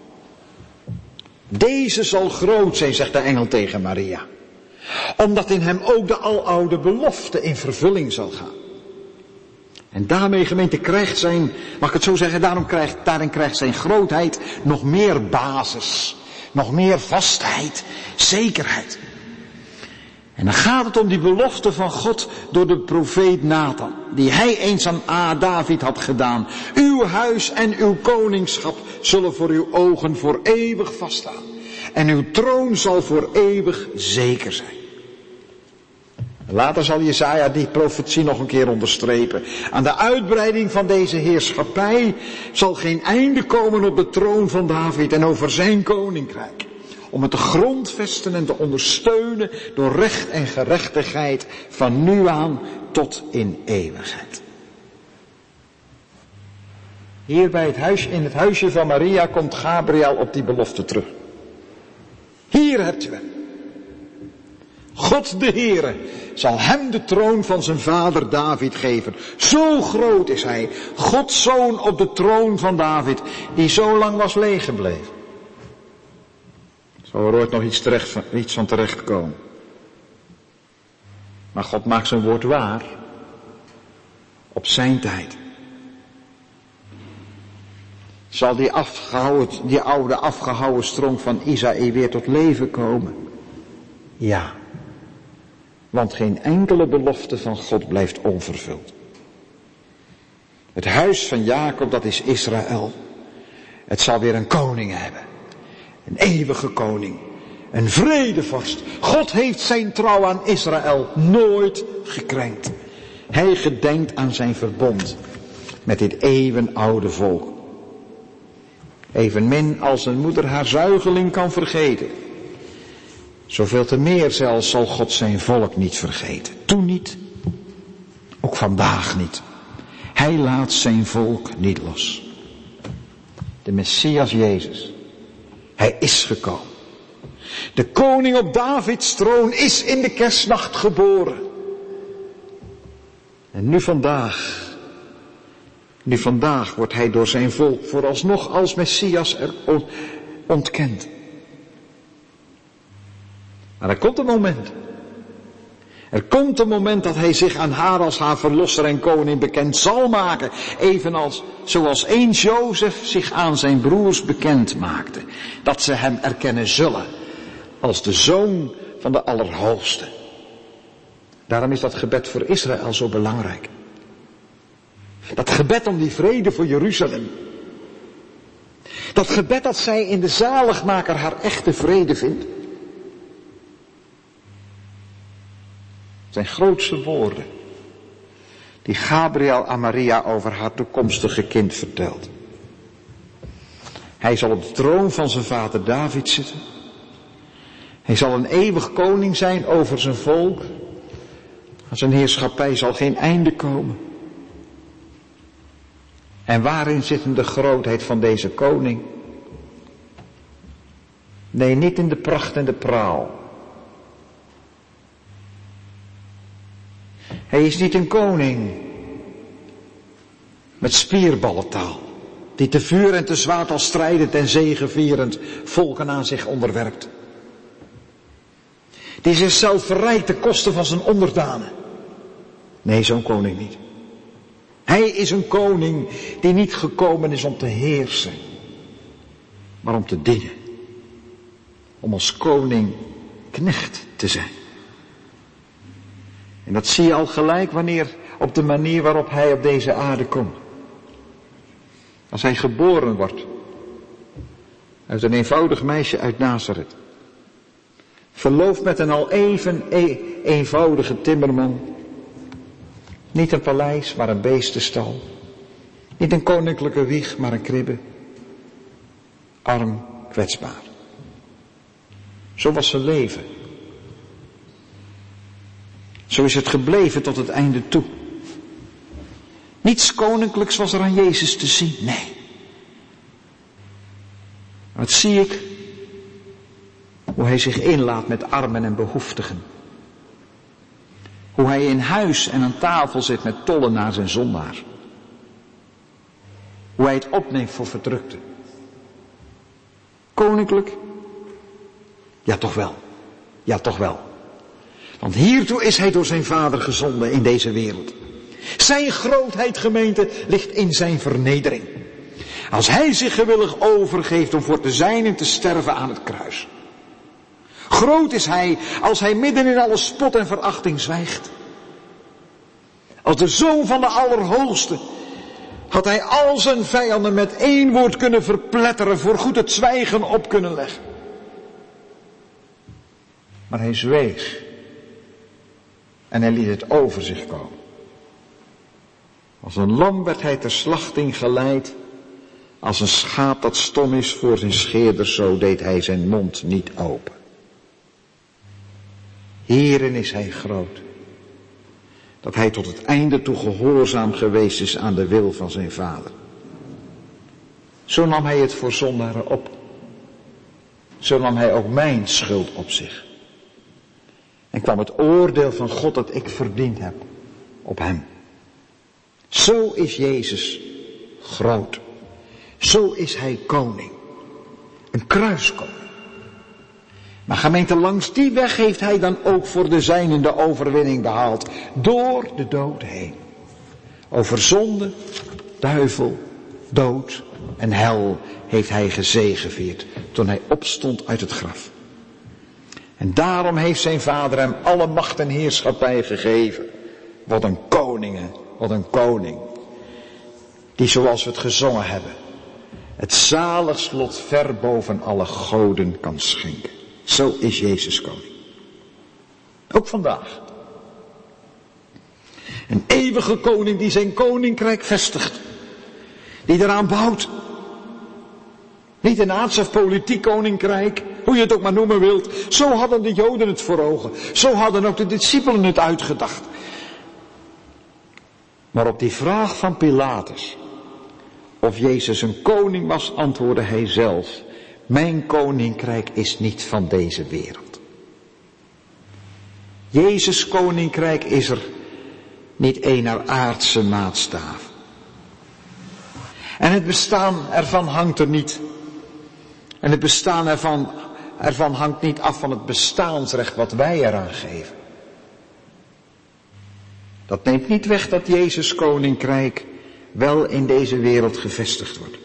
Deze zal groot zijn, zegt de engel tegen Maria. Omdat in hem ook de aloude belofte in vervulling zal gaan. En daarmee, gemeente, krijgt zijn, mag ik het zo zeggen, daarin krijgt zijn grootheid nog meer basis. Nog meer vastheid, zekerheid. En dan gaat het om die belofte van God door de profeet Nathan. Die hij eens aan David had gedaan. Uw huis en uw koningschap zullen voor uw ogen voor eeuwig vaststaan. En uw troon zal voor eeuwig zeker zijn. Later zal Jesaja die profetie nog een keer onderstrepen. Aan de uitbreiding van deze heerschappij zal geen einde komen op de troon van David en over zijn koninkrijk. Om het te grondvesten en te ondersteunen door recht en gerechtigheid van nu aan tot in eeuwigheid. Hier bij in het huisje van Maria komt Gabriel op die belofte terug. Hier hebt u hem. God de Heere zal hem de troon van zijn vader David geven. Zo groot is hij, Gods zoon op de troon van David, die zo lang was leeg gebleven. Zal er ooit nog iets van terechtkomen. Maar God maakt zijn woord waar. Op zijn tijd. Zal die oude afgehouwen stronk van Isaïe weer tot leven komen? Ja. Want geen enkele belofte van God blijft onvervuld. Het huis van Jacob, dat is Israël. Het zal weer een koning hebben. Een eeuwige koning. Een vredevorst. God heeft zijn trouw aan Israël nooit gekrenkt. Hij gedenkt aan zijn verbond met dit eeuwenoude volk. Evenmin als een moeder haar zuigeling kan vergeten. Zoveel te meer zelfs zal God zijn volk niet vergeten. Toen niet. Ook vandaag niet. Hij laat zijn volk niet los. De Messias Jezus. Hij is gekomen. De koning op Davids troon is in de kerstnacht geboren. En nu vandaag wordt hij door zijn volk vooralsnog als Messias ontkend. Maar er komt een moment. Er komt een moment dat hij zich aan haar als haar verlosser en koning bekend zal maken. Evenals zoals eens Jozef zich aan zijn broers bekend maakte. Dat ze hem erkennen zullen als de zoon van de Allerhoogste. Daarom is dat gebed voor Israël zo belangrijk. Dat gebed om die vrede voor Jeruzalem. Dat gebed dat zij in de zaligmaker haar echte vrede vindt. Zijn grootste woorden. Die Gabriel aan Maria over haar toekomstige kind vertelt. Hij zal op de troon van zijn vader David zitten. Hij zal een eeuwig koning zijn over zijn volk. Aan zijn heerschappij zal geen einde komen. En waarin zit hem de grootheid van deze koning? Nee, niet in de pracht en de praal. Hij is niet een koning met spierballentaal, die te vuur en te zwaard al strijdend en zegevierend volken aan zich onderwerpt. Die zichzelf verrijkt ten koste van zijn onderdanen. Nee, zo'n koning niet. Hij is een koning die niet gekomen is om te heersen, maar om te dienen. Om als koning knecht te zijn. En dat zie je al gelijk op de manier waarop hij op deze aarde komt. Als hij geboren wordt. Uit een eenvoudig meisje uit Nazareth. Verloofd met een al even eenvoudige timmerman. Niet een paleis, maar een beestenstal. Niet een koninklijke wieg, maar een kribbe. Arm, kwetsbaar. Zo was zijn leven. Zo is het gebleven tot het einde toe. Niets koninklijks was er aan Jezus te zien, nee. Wat zie ik? Hoe hij zich inlaat met armen en behoeftigen. Hoe hij in huis en aan tafel zit met tollenaars en zondaars. Hoe hij het opneemt voor verdrukten. Koninklijk? Ja, toch wel. Ja, toch wel. Want hiertoe is hij door zijn Vader gezonden in deze wereld. Zijn grootheid, gemeente, ligt in zijn vernedering. Als hij zich gewillig overgeeft om voor de zijnen te sterven aan het kruis. Groot is hij als hij midden in alle spot en verachting zwijgt. Als de Zoon van de Allerhoogste had hij al zijn vijanden met één woord kunnen verpletteren, voorgoed het zwijgen op kunnen leggen. Maar hij zweeg en hij liet het over zich komen. Als een lam werd hij ter slachting geleid, als een schaap dat stom is voor zijn scheerder, zo deed hij zijn mond niet open. Hierin is hij groot, dat hij tot het einde toe gehoorzaam geweest is aan de wil van zijn Vader. Zo nam hij het voor zondaren op. Zo nam hij ook mijn schuld op zich. En kwam het oordeel van God dat ik verdiend heb op hem. Zo is Jezus groot. Zo is hij koning. Een kruiskoning. Maar gemeente, langs die weg heeft hij dan ook voor de zijnen de overwinning behaald. Door de dood heen. Over zonde, duivel, dood en hel heeft hij gezegevierd toen hij opstond uit het graf. En daarom heeft zijn Vader hem alle macht en heerschappij gegeven. Wat een koning, hè? Wat een koning. Die, zoals we het gezongen hebben, het zaligslot ver boven alle goden kan schenken. Zo is Jezus koning. Ook vandaag. Een eeuwige koning die zijn koninkrijk vestigt. Die eraan bouwt. Niet een aards of politiek koninkrijk, hoe je het ook maar noemen wilt. Zo hadden de Joden het voor ogen. Zo hadden ook de discipelen het uitgedacht. Maar op die vraag van Pilatus, of Jezus een koning was, antwoordde hij zelf: mijn koninkrijk is niet van deze wereld. Jezus' koninkrijk is er niet een naar aardse maatstaaf. En het bestaan ervan hangt er niet. En het bestaan ervan hangt niet af van het bestaansrecht wat wij eraan geven. Dat neemt niet weg dat Jezus' koninkrijk wel in deze wereld gevestigd wordt.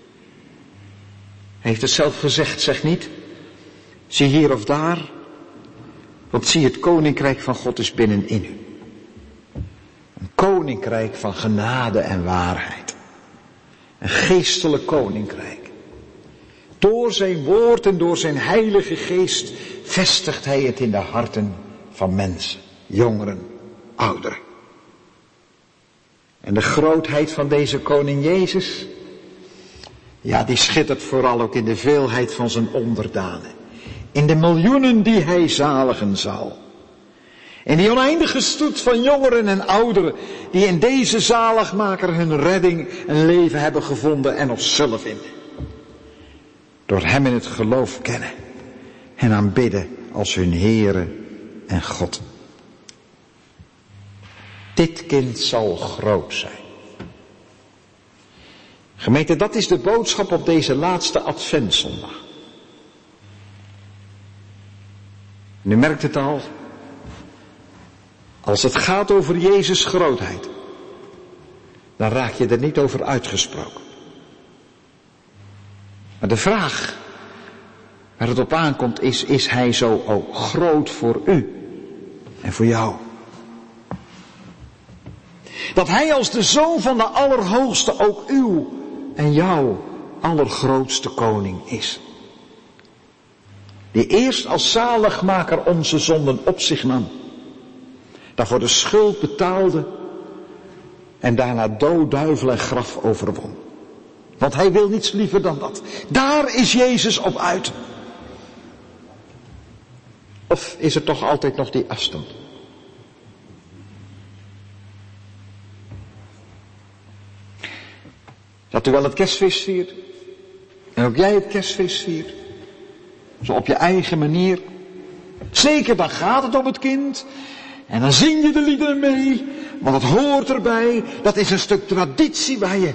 Hij heeft het zelf gezegd, zeg niet: zie hier of daar, want zie, het koninkrijk van God is binnenin u. Een koninkrijk van genade en waarheid. Een geestelijk koninkrijk. Door zijn woord en door zijn heilige geest vestigt hij het in de harten van mensen, jongeren, ouderen. En de grootheid van deze koning Jezus, ja, die schittert vooral ook in de veelheid van zijn onderdanen. In de miljoenen die hij zaligen zal. In die oneindige stoet van jongeren en ouderen die in deze zaligmaker hun redding en leven hebben gevonden en nog zullen vinden. Door hem in het geloof kennen en aanbidden als hun Heere en God. Dit kind zal groot zijn. Gemeente, dat is de boodschap op deze laatste Adventszondag. Nu merkt het al. Als het gaat over Jezus' grootheid, dan raak je er niet over uitgesproken. Maar de vraag waar het op aankomt is hij zo ook groot voor u en voor jou? Dat hij als de Zoon van de Allerhoogste ook uw en jouw allergrootste koning is. Die eerst als zaligmaker onze zonden op zich nam. Daarvoor de schuld betaalde en daarna dood, duivel en graf overwon. Want hij wil niets liever dan dat. Daar is Jezus op uit. Of is er toch altijd nog die afstand? Dat u wel het kerstfeest viert. En ook jij het kerstfeest viert. Zo op je eigen manier. Zeker, dan gaat het om het kind. En dan zing je de liederen mee, want het hoort erbij. Dat is een stuk traditie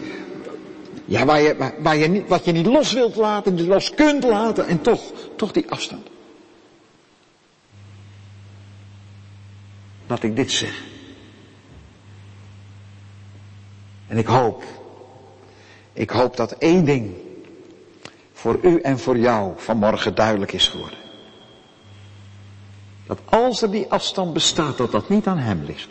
wat je niet los wilt laten, niet los kunt laten. En toch die afstand. Laat ik dit zeggen. En ik hoop dat één ding voor u en voor jou vanmorgen duidelijk is geworden. Dat als er die afstand bestaat, dat niet aan hem ligt.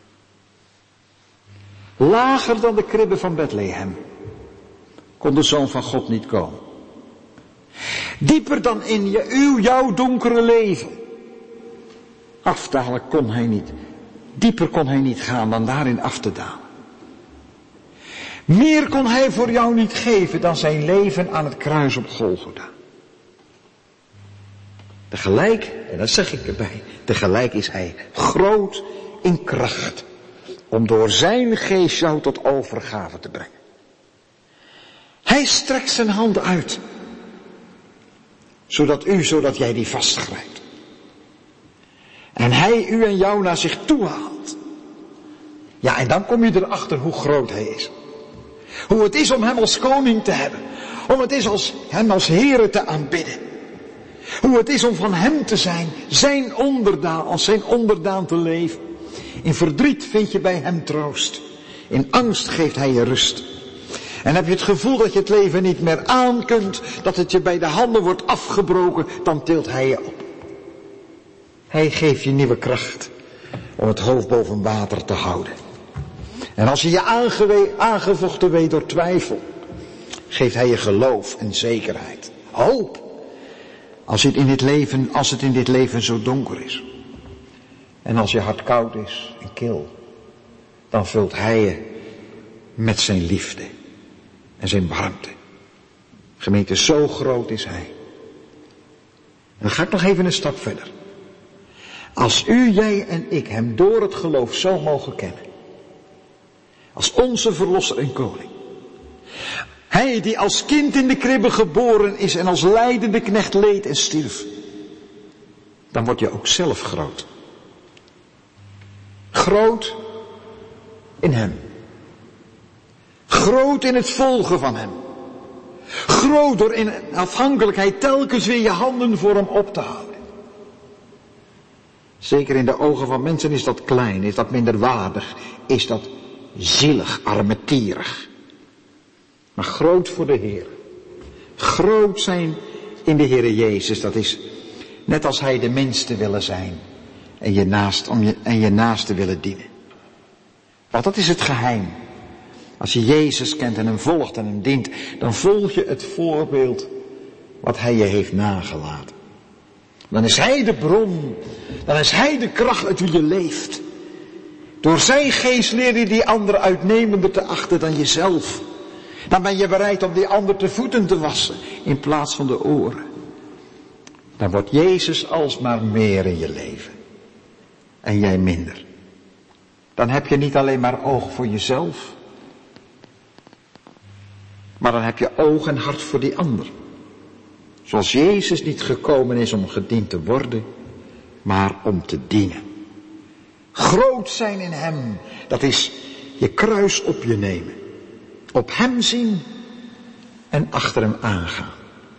Lager dan de kribbe van Bethlehem kon de Zoon van God niet komen. Dieper dan in jouw donkere leven. Afdalen kon hij niet. Dieper kon hij niet gaan dan daarin af te dalen. Meer kon hij voor jou niet geven dan zijn leven aan het kruis op Golgotha. Tegelijk, en dat zeg ik erbij, tegelijk is hij groot in kracht om door zijn geest jou tot overgave te brengen. Hij strekt zijn handen uit, zodat jij die vastgrijpt. En hij u en jou naar zich toe haalt. Ja, en dan kom je erachter hoe groot hij is. Hoe het is om hem als koning te hebben. Hoe het is hem als Heere te aanbidden. Hoe het is om van hem te zijn, zijn onderdaan, als zijn onderdaan te leven. In verdriet vind je bij hem troost. In angst geeft hij je rust. En heb je het gevoel dat je het leven niet meer aan kunt, dat het je bij de handen wordt afgebroken, dan tilt hij je op. Hij geeft je nieuwe kracht om het hoofd boven water te houden. En als je je aangevochten weet door twijfel, geeft hij je geloof en zekerheid. Hoop. Als het in dit leven zo donker is. En als je hart koud is en kil, dan vult hij je met zijn liefde en zijn warmte. Gemeente, zo groot is hij. En dan ga ik nog even een stap verder. Als u, jij en ik hem door het geloof zo mogen kennen. Als onze verlosser en koning. Hij die als kind in de kribbe geboren is en als lijdende knecht leed en stierf. Dan word je ook zelf groot. Groot in hem. Groot in het volgen van hem. Groot door in afhankelijkheid telkens weer je handen voor hem op te houden. Zeker in de ogen van mensen is dat klein, is dat minderwaardig, is dat zielig, armetierig. Maar groot voor de Heer. Groot zijn in de Heere Jezus, dat is net als hij de minste willen zijn en je naaste willen dienen. Want dat is het geheim. Als je Jezus kent en hem volgt en hem dient, dan volg je het voorbeeld wat hij je heeft nagelaten. Dan is hij de bron, dan is hij de kracht uit wie je leeft. Door zijn geest leer je die ander uitnemender te achten dan jezelf. Dan ben je bereid om die ander de voeten te wassen in plaats van de oren. Dan wordt Jezus alsmaar meer in je leven. En jij minder. Dan heb je niet alleen maar oog voor jezelf. Maar dan heb je oog en hart voor die ander. Zoals Jezus niet gekomen is om gediend te worden, maar om te dienen. Groot zijn in hem, dat is je kruis op je nemen. Op hem zien en achter hem aangaan.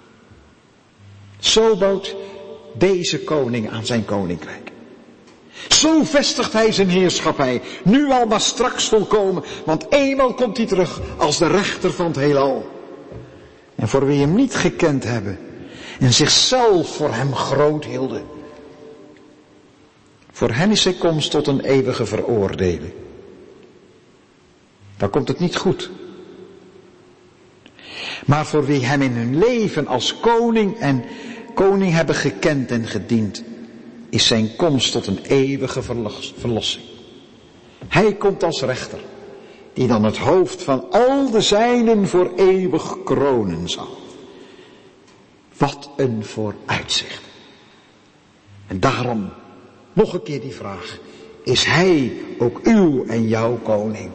Zo bouwt deze koning aan zijn koninkrijk. Zo vestigt hij zijn heerschappij, nu al maar straks volkomen, want eenmaal komt hij terug als de rechter van het heelal. En voor wie hem niet gekend hebben en zichzelf voor hem groot hielden. Voor hen is zijn komst tot een eeuwige veroordeling. Dan komt het niet goed. Maar voor wie hem in hun leven als koning hebben gekend en gediend, is zijn komst tot een eeuwige verlossing. Hij komt als rechter, die dan het hoofd van al de zijnen voor eeuwig kronen zal. Wat een vooruitzicht. En daarom nog een keer die vraag. Is hij ook uw en jouw koning?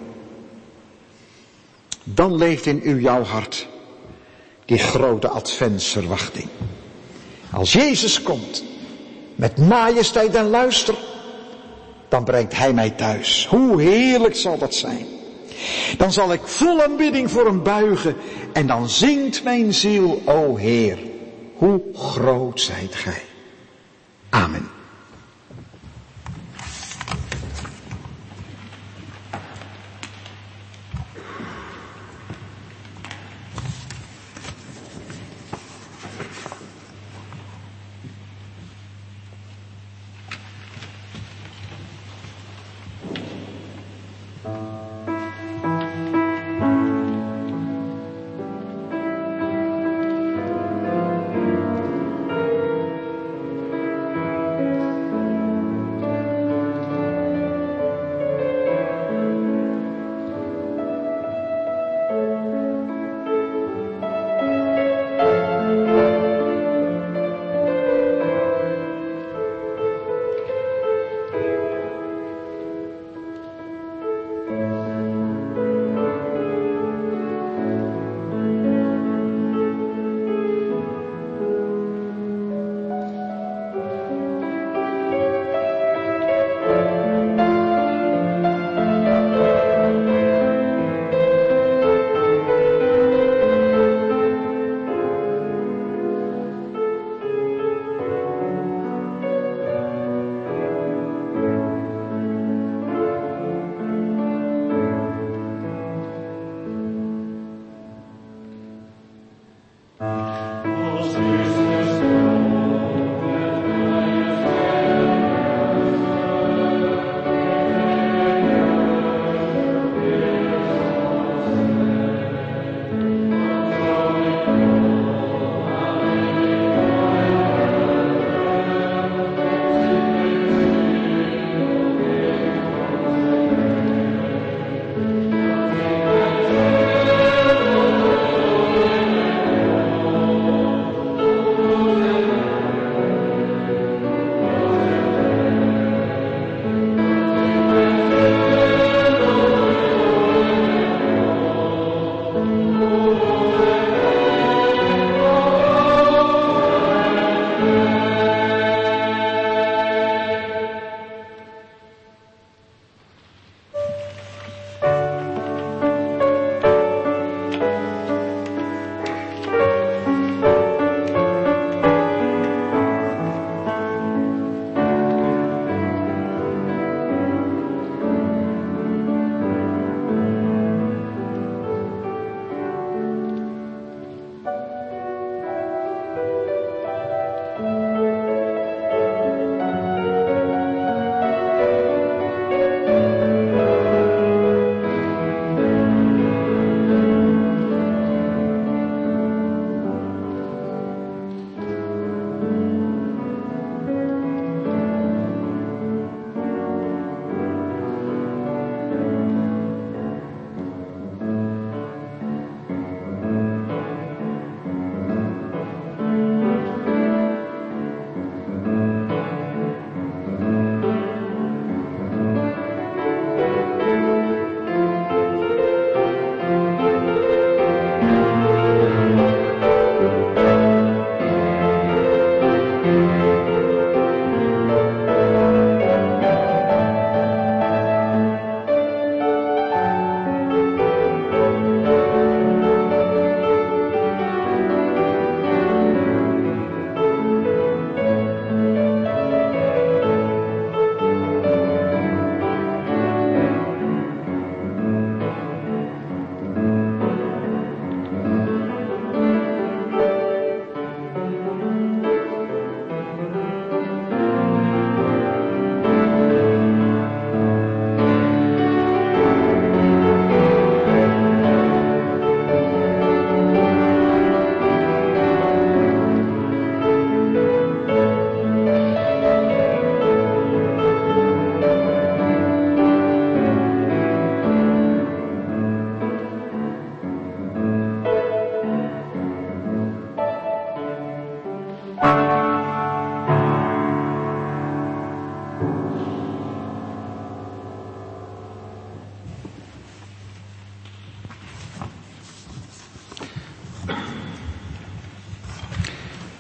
Dan leeft in jouw hart die grote adventsverwachting. Als Jezus komt met majesteit en luister, dan brengt hij mij thuis. Hoe heerlijk zal dat zijn. Dan zal ik vol aanbidding voor hem buigen en dan zingt mijn ziel, o Heer, hoe groot zijt gij. Amen.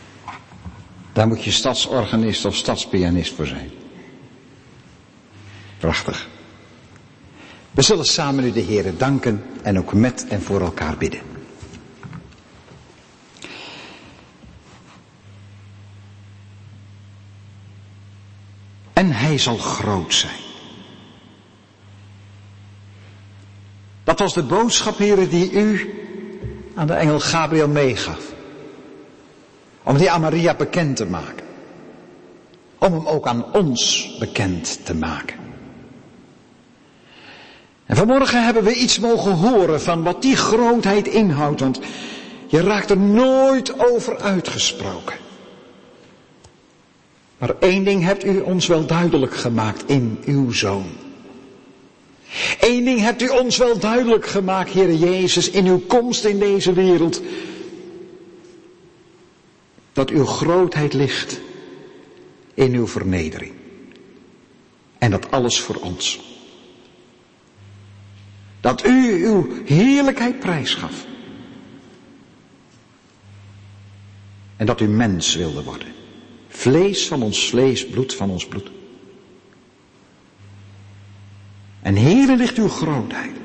Daar moet je stadsorganist of stadspianist voor zijn. Prachtig. We zullen samen nu de Heere danken en ook met en voor elkaar bidden. En hij zal groot zijn. Dat was de boodschap, Heere, die u aan de engel Gabriel meegaf. Om die aan Maria bekend te maken. Om hem ook aan ons bekend te maken. En vanmorgen hebben we iets mogen horen van wat die grootheid inhoudt. Want je raakt er nooit over uitgesproken. Maar één ding hebt u ons wel duidelijk gemaakt in uw Zoon. Eén ding hebt u ons wel duidelijk gemaakt, Heere Jezus, in uw komst in deze wereld. Dat uw grootheid ligt in uw vernedering. En dat alles voor ons. Dat u uw heerlijkheid prijsgaf. En dat u mens wilde worden. Vlees van ons vlees, bloed van ons bloed. En Heere ligt uw grootheid.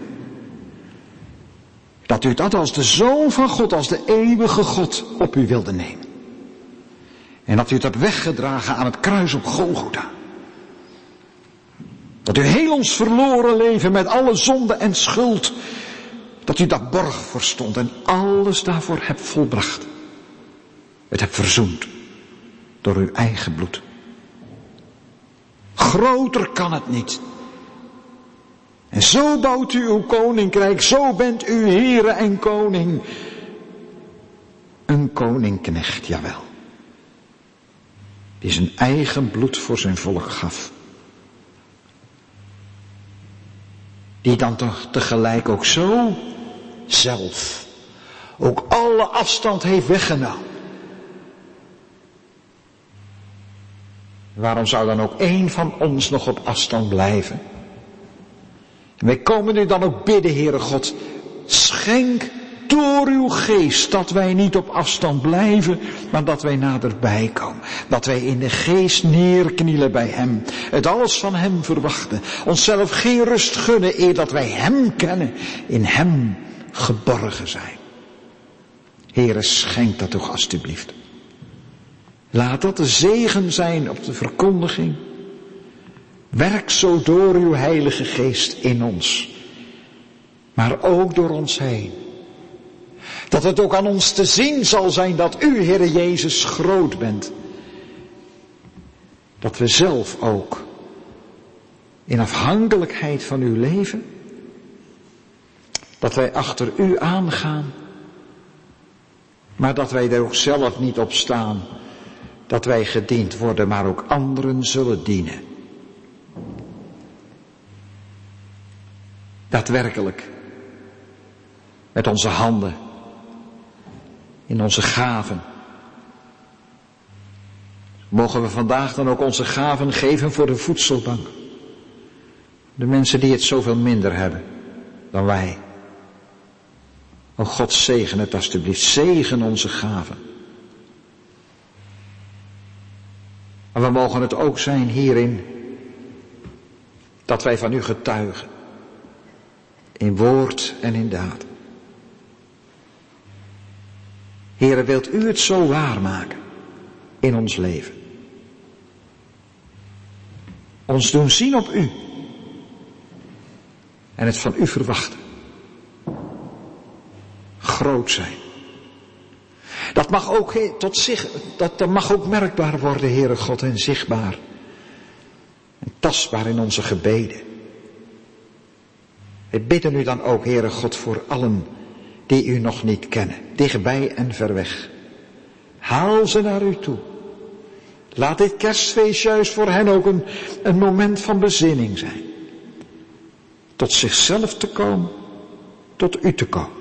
Dat u dat als de Zoon van God, als de eeuwige God op u wilde nemen. En dat u het hebt weggedragen aan het kruis op Golgotha. Dat u heel ons verloren leven met alle zonde en schuld, dat u daar borg voor stond en alles daarvoor hebt volbracht. Het hebt verzoend door uw eigen bloed. Groter kan het niet. En zo bouwt u uw koninkrijk, zo bent u Heere en koning. Een koninknecht, jawel. Die zijn eigen bloed voor zijn volk gaf. Die dan toch tegelijk ook zo zelf ook alle afstand heeft weggenomen. Waarom zou dan ook één van ons nog op afstand blijven? En wij komen nu dan ook bidden, Heere God, schenk door uw geest dat wij niet op afstand blijven, maar dat wij naderbij komen. Dat wij in de geest neerknielen bij hem, het alles van hem verwachten, onszelf geen rust gunnen eer dat wij hem kennen, in hem geborgen zijn. Heere, schenk dat toch alstublieft. Laat dat de zegen zijn op de verkondiging. Werk zo door uw Heilige Geest in ons, maar ook door ons heen. Dat het ook aan ons te zien zal zijn dat u, Heere Jezus, groot bent. Dat we zelf ook in afhankelijkheid van uw leven, dat wij achter u aangaan, maar dat wij er ook zelf niet op staan, dat wij gediend worden, maar ook anderen zullen dienen. Daadwerkelijk, met onze handen, in onze gaven. Mogen we vandaag dan ook onze gaven geven voor de voedselbank. De mensen die het zoveel minder hebben dan wij. O God, zegen het alstublieft. Zegen onze gaven. Maar we mogen het ook zijn hierin dat wij van u getuigen. In woord en in daad. Heere, wilt u het zo waarmaken in ons leven? Ons doen zien op u. En het van u verwachten. Groot zijn. Dat mag ook dat mag ook merkbaar worden, Heere God, en zichtbaar. En tastbaar in onze gebeden. We bidden u dan ook, Heere God, voor allen die u nog niet kennen, dichtbij en ver weg. Haal ze naar u toe. Laat dit kerstfeest juist voor hen ook een moment van bezinning zijn. Tot zichzelf te komen, tot u te komen.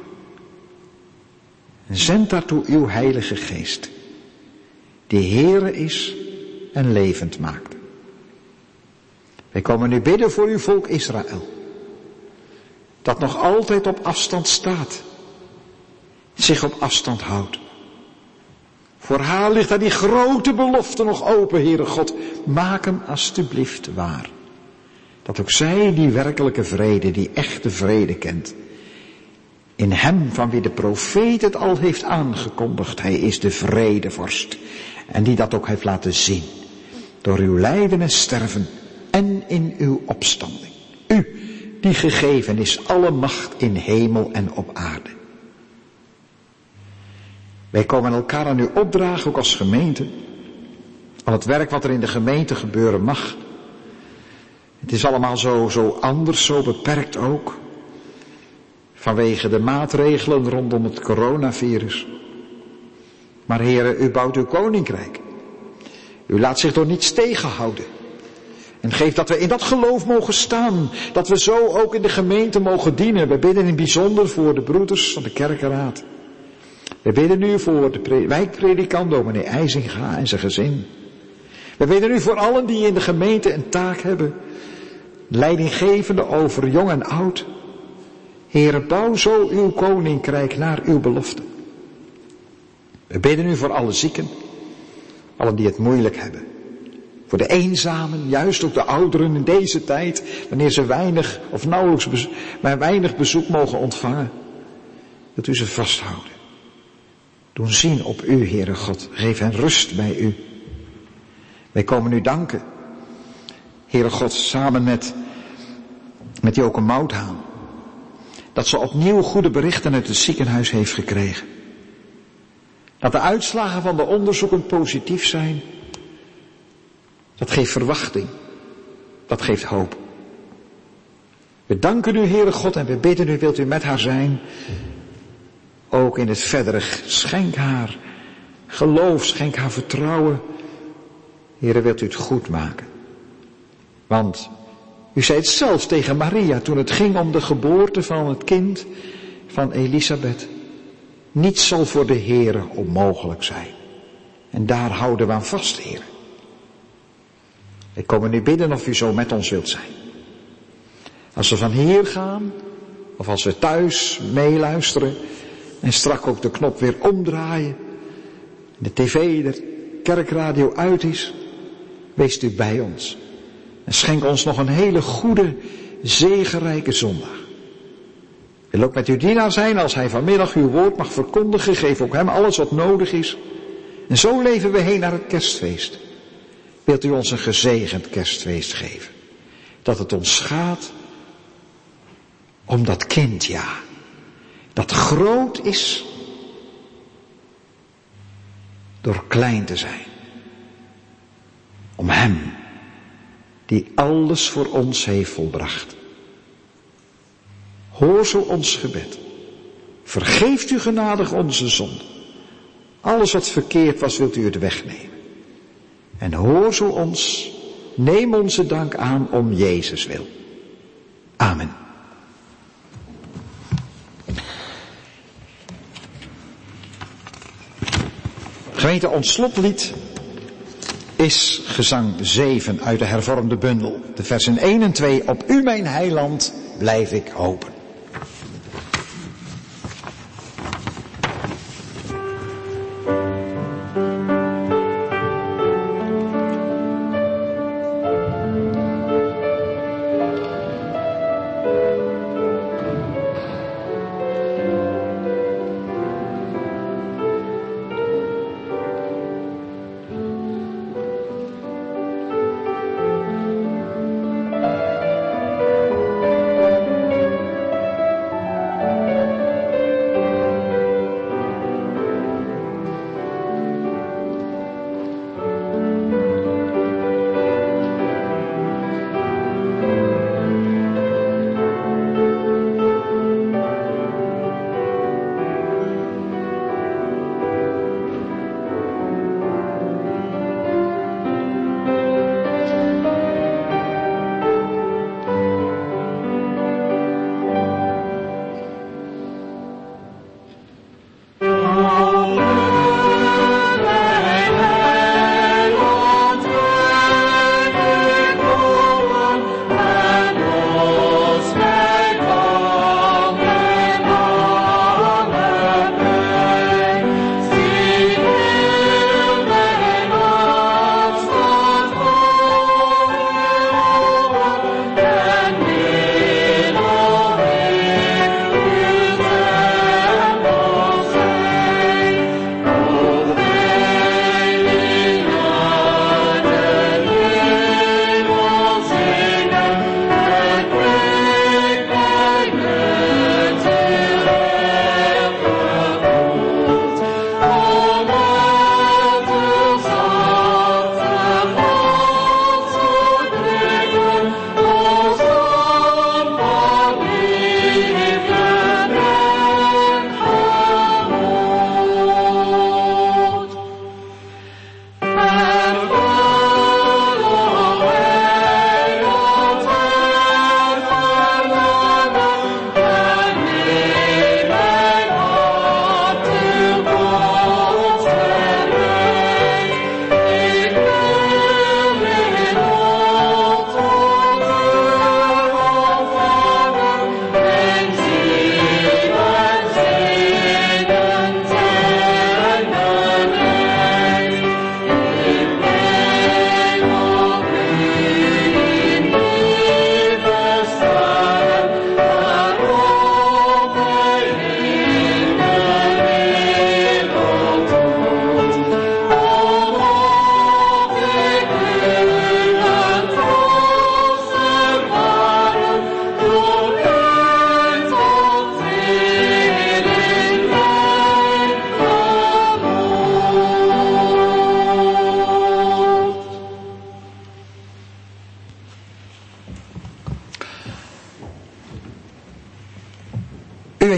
En zend daartoe uw Heilige Geest, die Heere is en levend maakt. Wij komen nu bidden voor uw volk Israël, dat nog altijd op afstand staat, zich op afstand houdt. Voor haar ligt daar die grote belofte nog open, Heere God. Maak hem alstublieft waar. Dat ook zij die werkelijke vrede, die echte vrede kent. In hem van wie de profeet het al heeft aangekondigd. Hij is de vredevorst. En die dat ook heeft laten zien. Door uw lijden en sterven en in uw opstanding. U, die gegeven is alle macht in hemel en op aarde. Wij komen elkaar aan u opdragen, ook als gemeente. Al het werk wat er in de gemeente gebeuren mag. Het is allemaal zo anders, zo beperkt ook. Vanwege de maatregelen rondom het coronavirus. Maar Heere, u bouwt uw koninkrijk. U laat zich door niets tegenhouden. En geeft dat we in dat geloof mogen staan. Dat we zo ook in de gemeente mogen dienen. We bidden in het bijzonder voor de broeders van de kerkenraad. We bidden nu voor de wijkpredikant dominee IJzinga en zijn gezin. We bidden nu voor allen die in de gemeente een taak hebben. Leidinggevende over jong en oud. Heere, bouw zo uw koninkrijk naar uw belofte. We bidden u voor alle zieken. Allen die het moeilijk hebben. Voor de eenzamen, juist ook de ouderen in deze tijd. Wanneer ze weinig of nauwelijks weinig bezoek mogen ontvangen. Dat u ze vasthouden. Doen zien op u, Heere God. Geef hen rust bij u. Wij komen u danken. Heere God, samen met Joke Mouthaan. Dat ze opnieuw goede berichten uit het ziekenhuis heeft gekregen. Dat de uitslagen van de onderzoeken positief zijn. Dat geeft verwachting. Dat geeft hoop. We danken u, Heere God, en we bidden u, wilt u met haar zijn. Ook in het verdere, schenk haar geloof, schenk haar vertrouwen. Heere, wilt u het goed maken. Want u zei het zelf tegen Maria toen het ging om de geboorte van het kind van Elisabeth. Niets zal voor de Heere onmogelijk zijn. En daar houden we aan vast, Heere. Ik kom nu bidden of u zo met ons wilt zijn. Als we van hier gaan, of als we thuis meeluisteren en strak ook de knop weer omdraaien, de tv, de kerkradio uit is, wees u bij ons. En schenk ons nog een hele goede, zegenrijke zondag. Wil ook met uw dienaar zijn als hij vanmiddag uw woord mag verkondigen. Geef ook hem alles wat nodig is. En zo leven we heen naar het kerstfeest. Wilt u ons een gezegend kerstfeest geven. Dat het ons gaat om dat kind, ja. Dat groot is door klein te zijn. Om hem die alles voor ons heeft volbracht. Hoor zo ons gebed. Vergeeft u genadig onze zonde. Alles wat verkeerd was, wilt u het wegnemen. En hoor zo ons, neem onze dank aan om Jezus wil. Amen. Gemeente, ons slotlied is gezang 7 uit de hervormde bundel. De versen 1 en 2. Op u, mijn heiland, blijf ik hopen.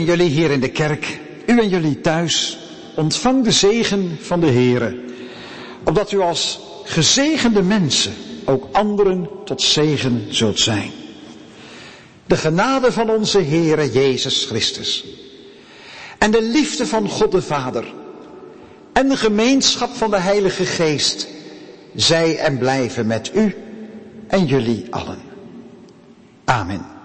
en jullie hier in de kerk, u en jullie thuis, ontvang de zegen van de Heere, opdat u als gezegende mensen ook anderen tot zegen zult zijn. De genade van onze Heere Jezus Christus en de liefde van God de Vader en de gemeenschap van de Heilige Geest zij en blijven met u en jullie allen. Amen.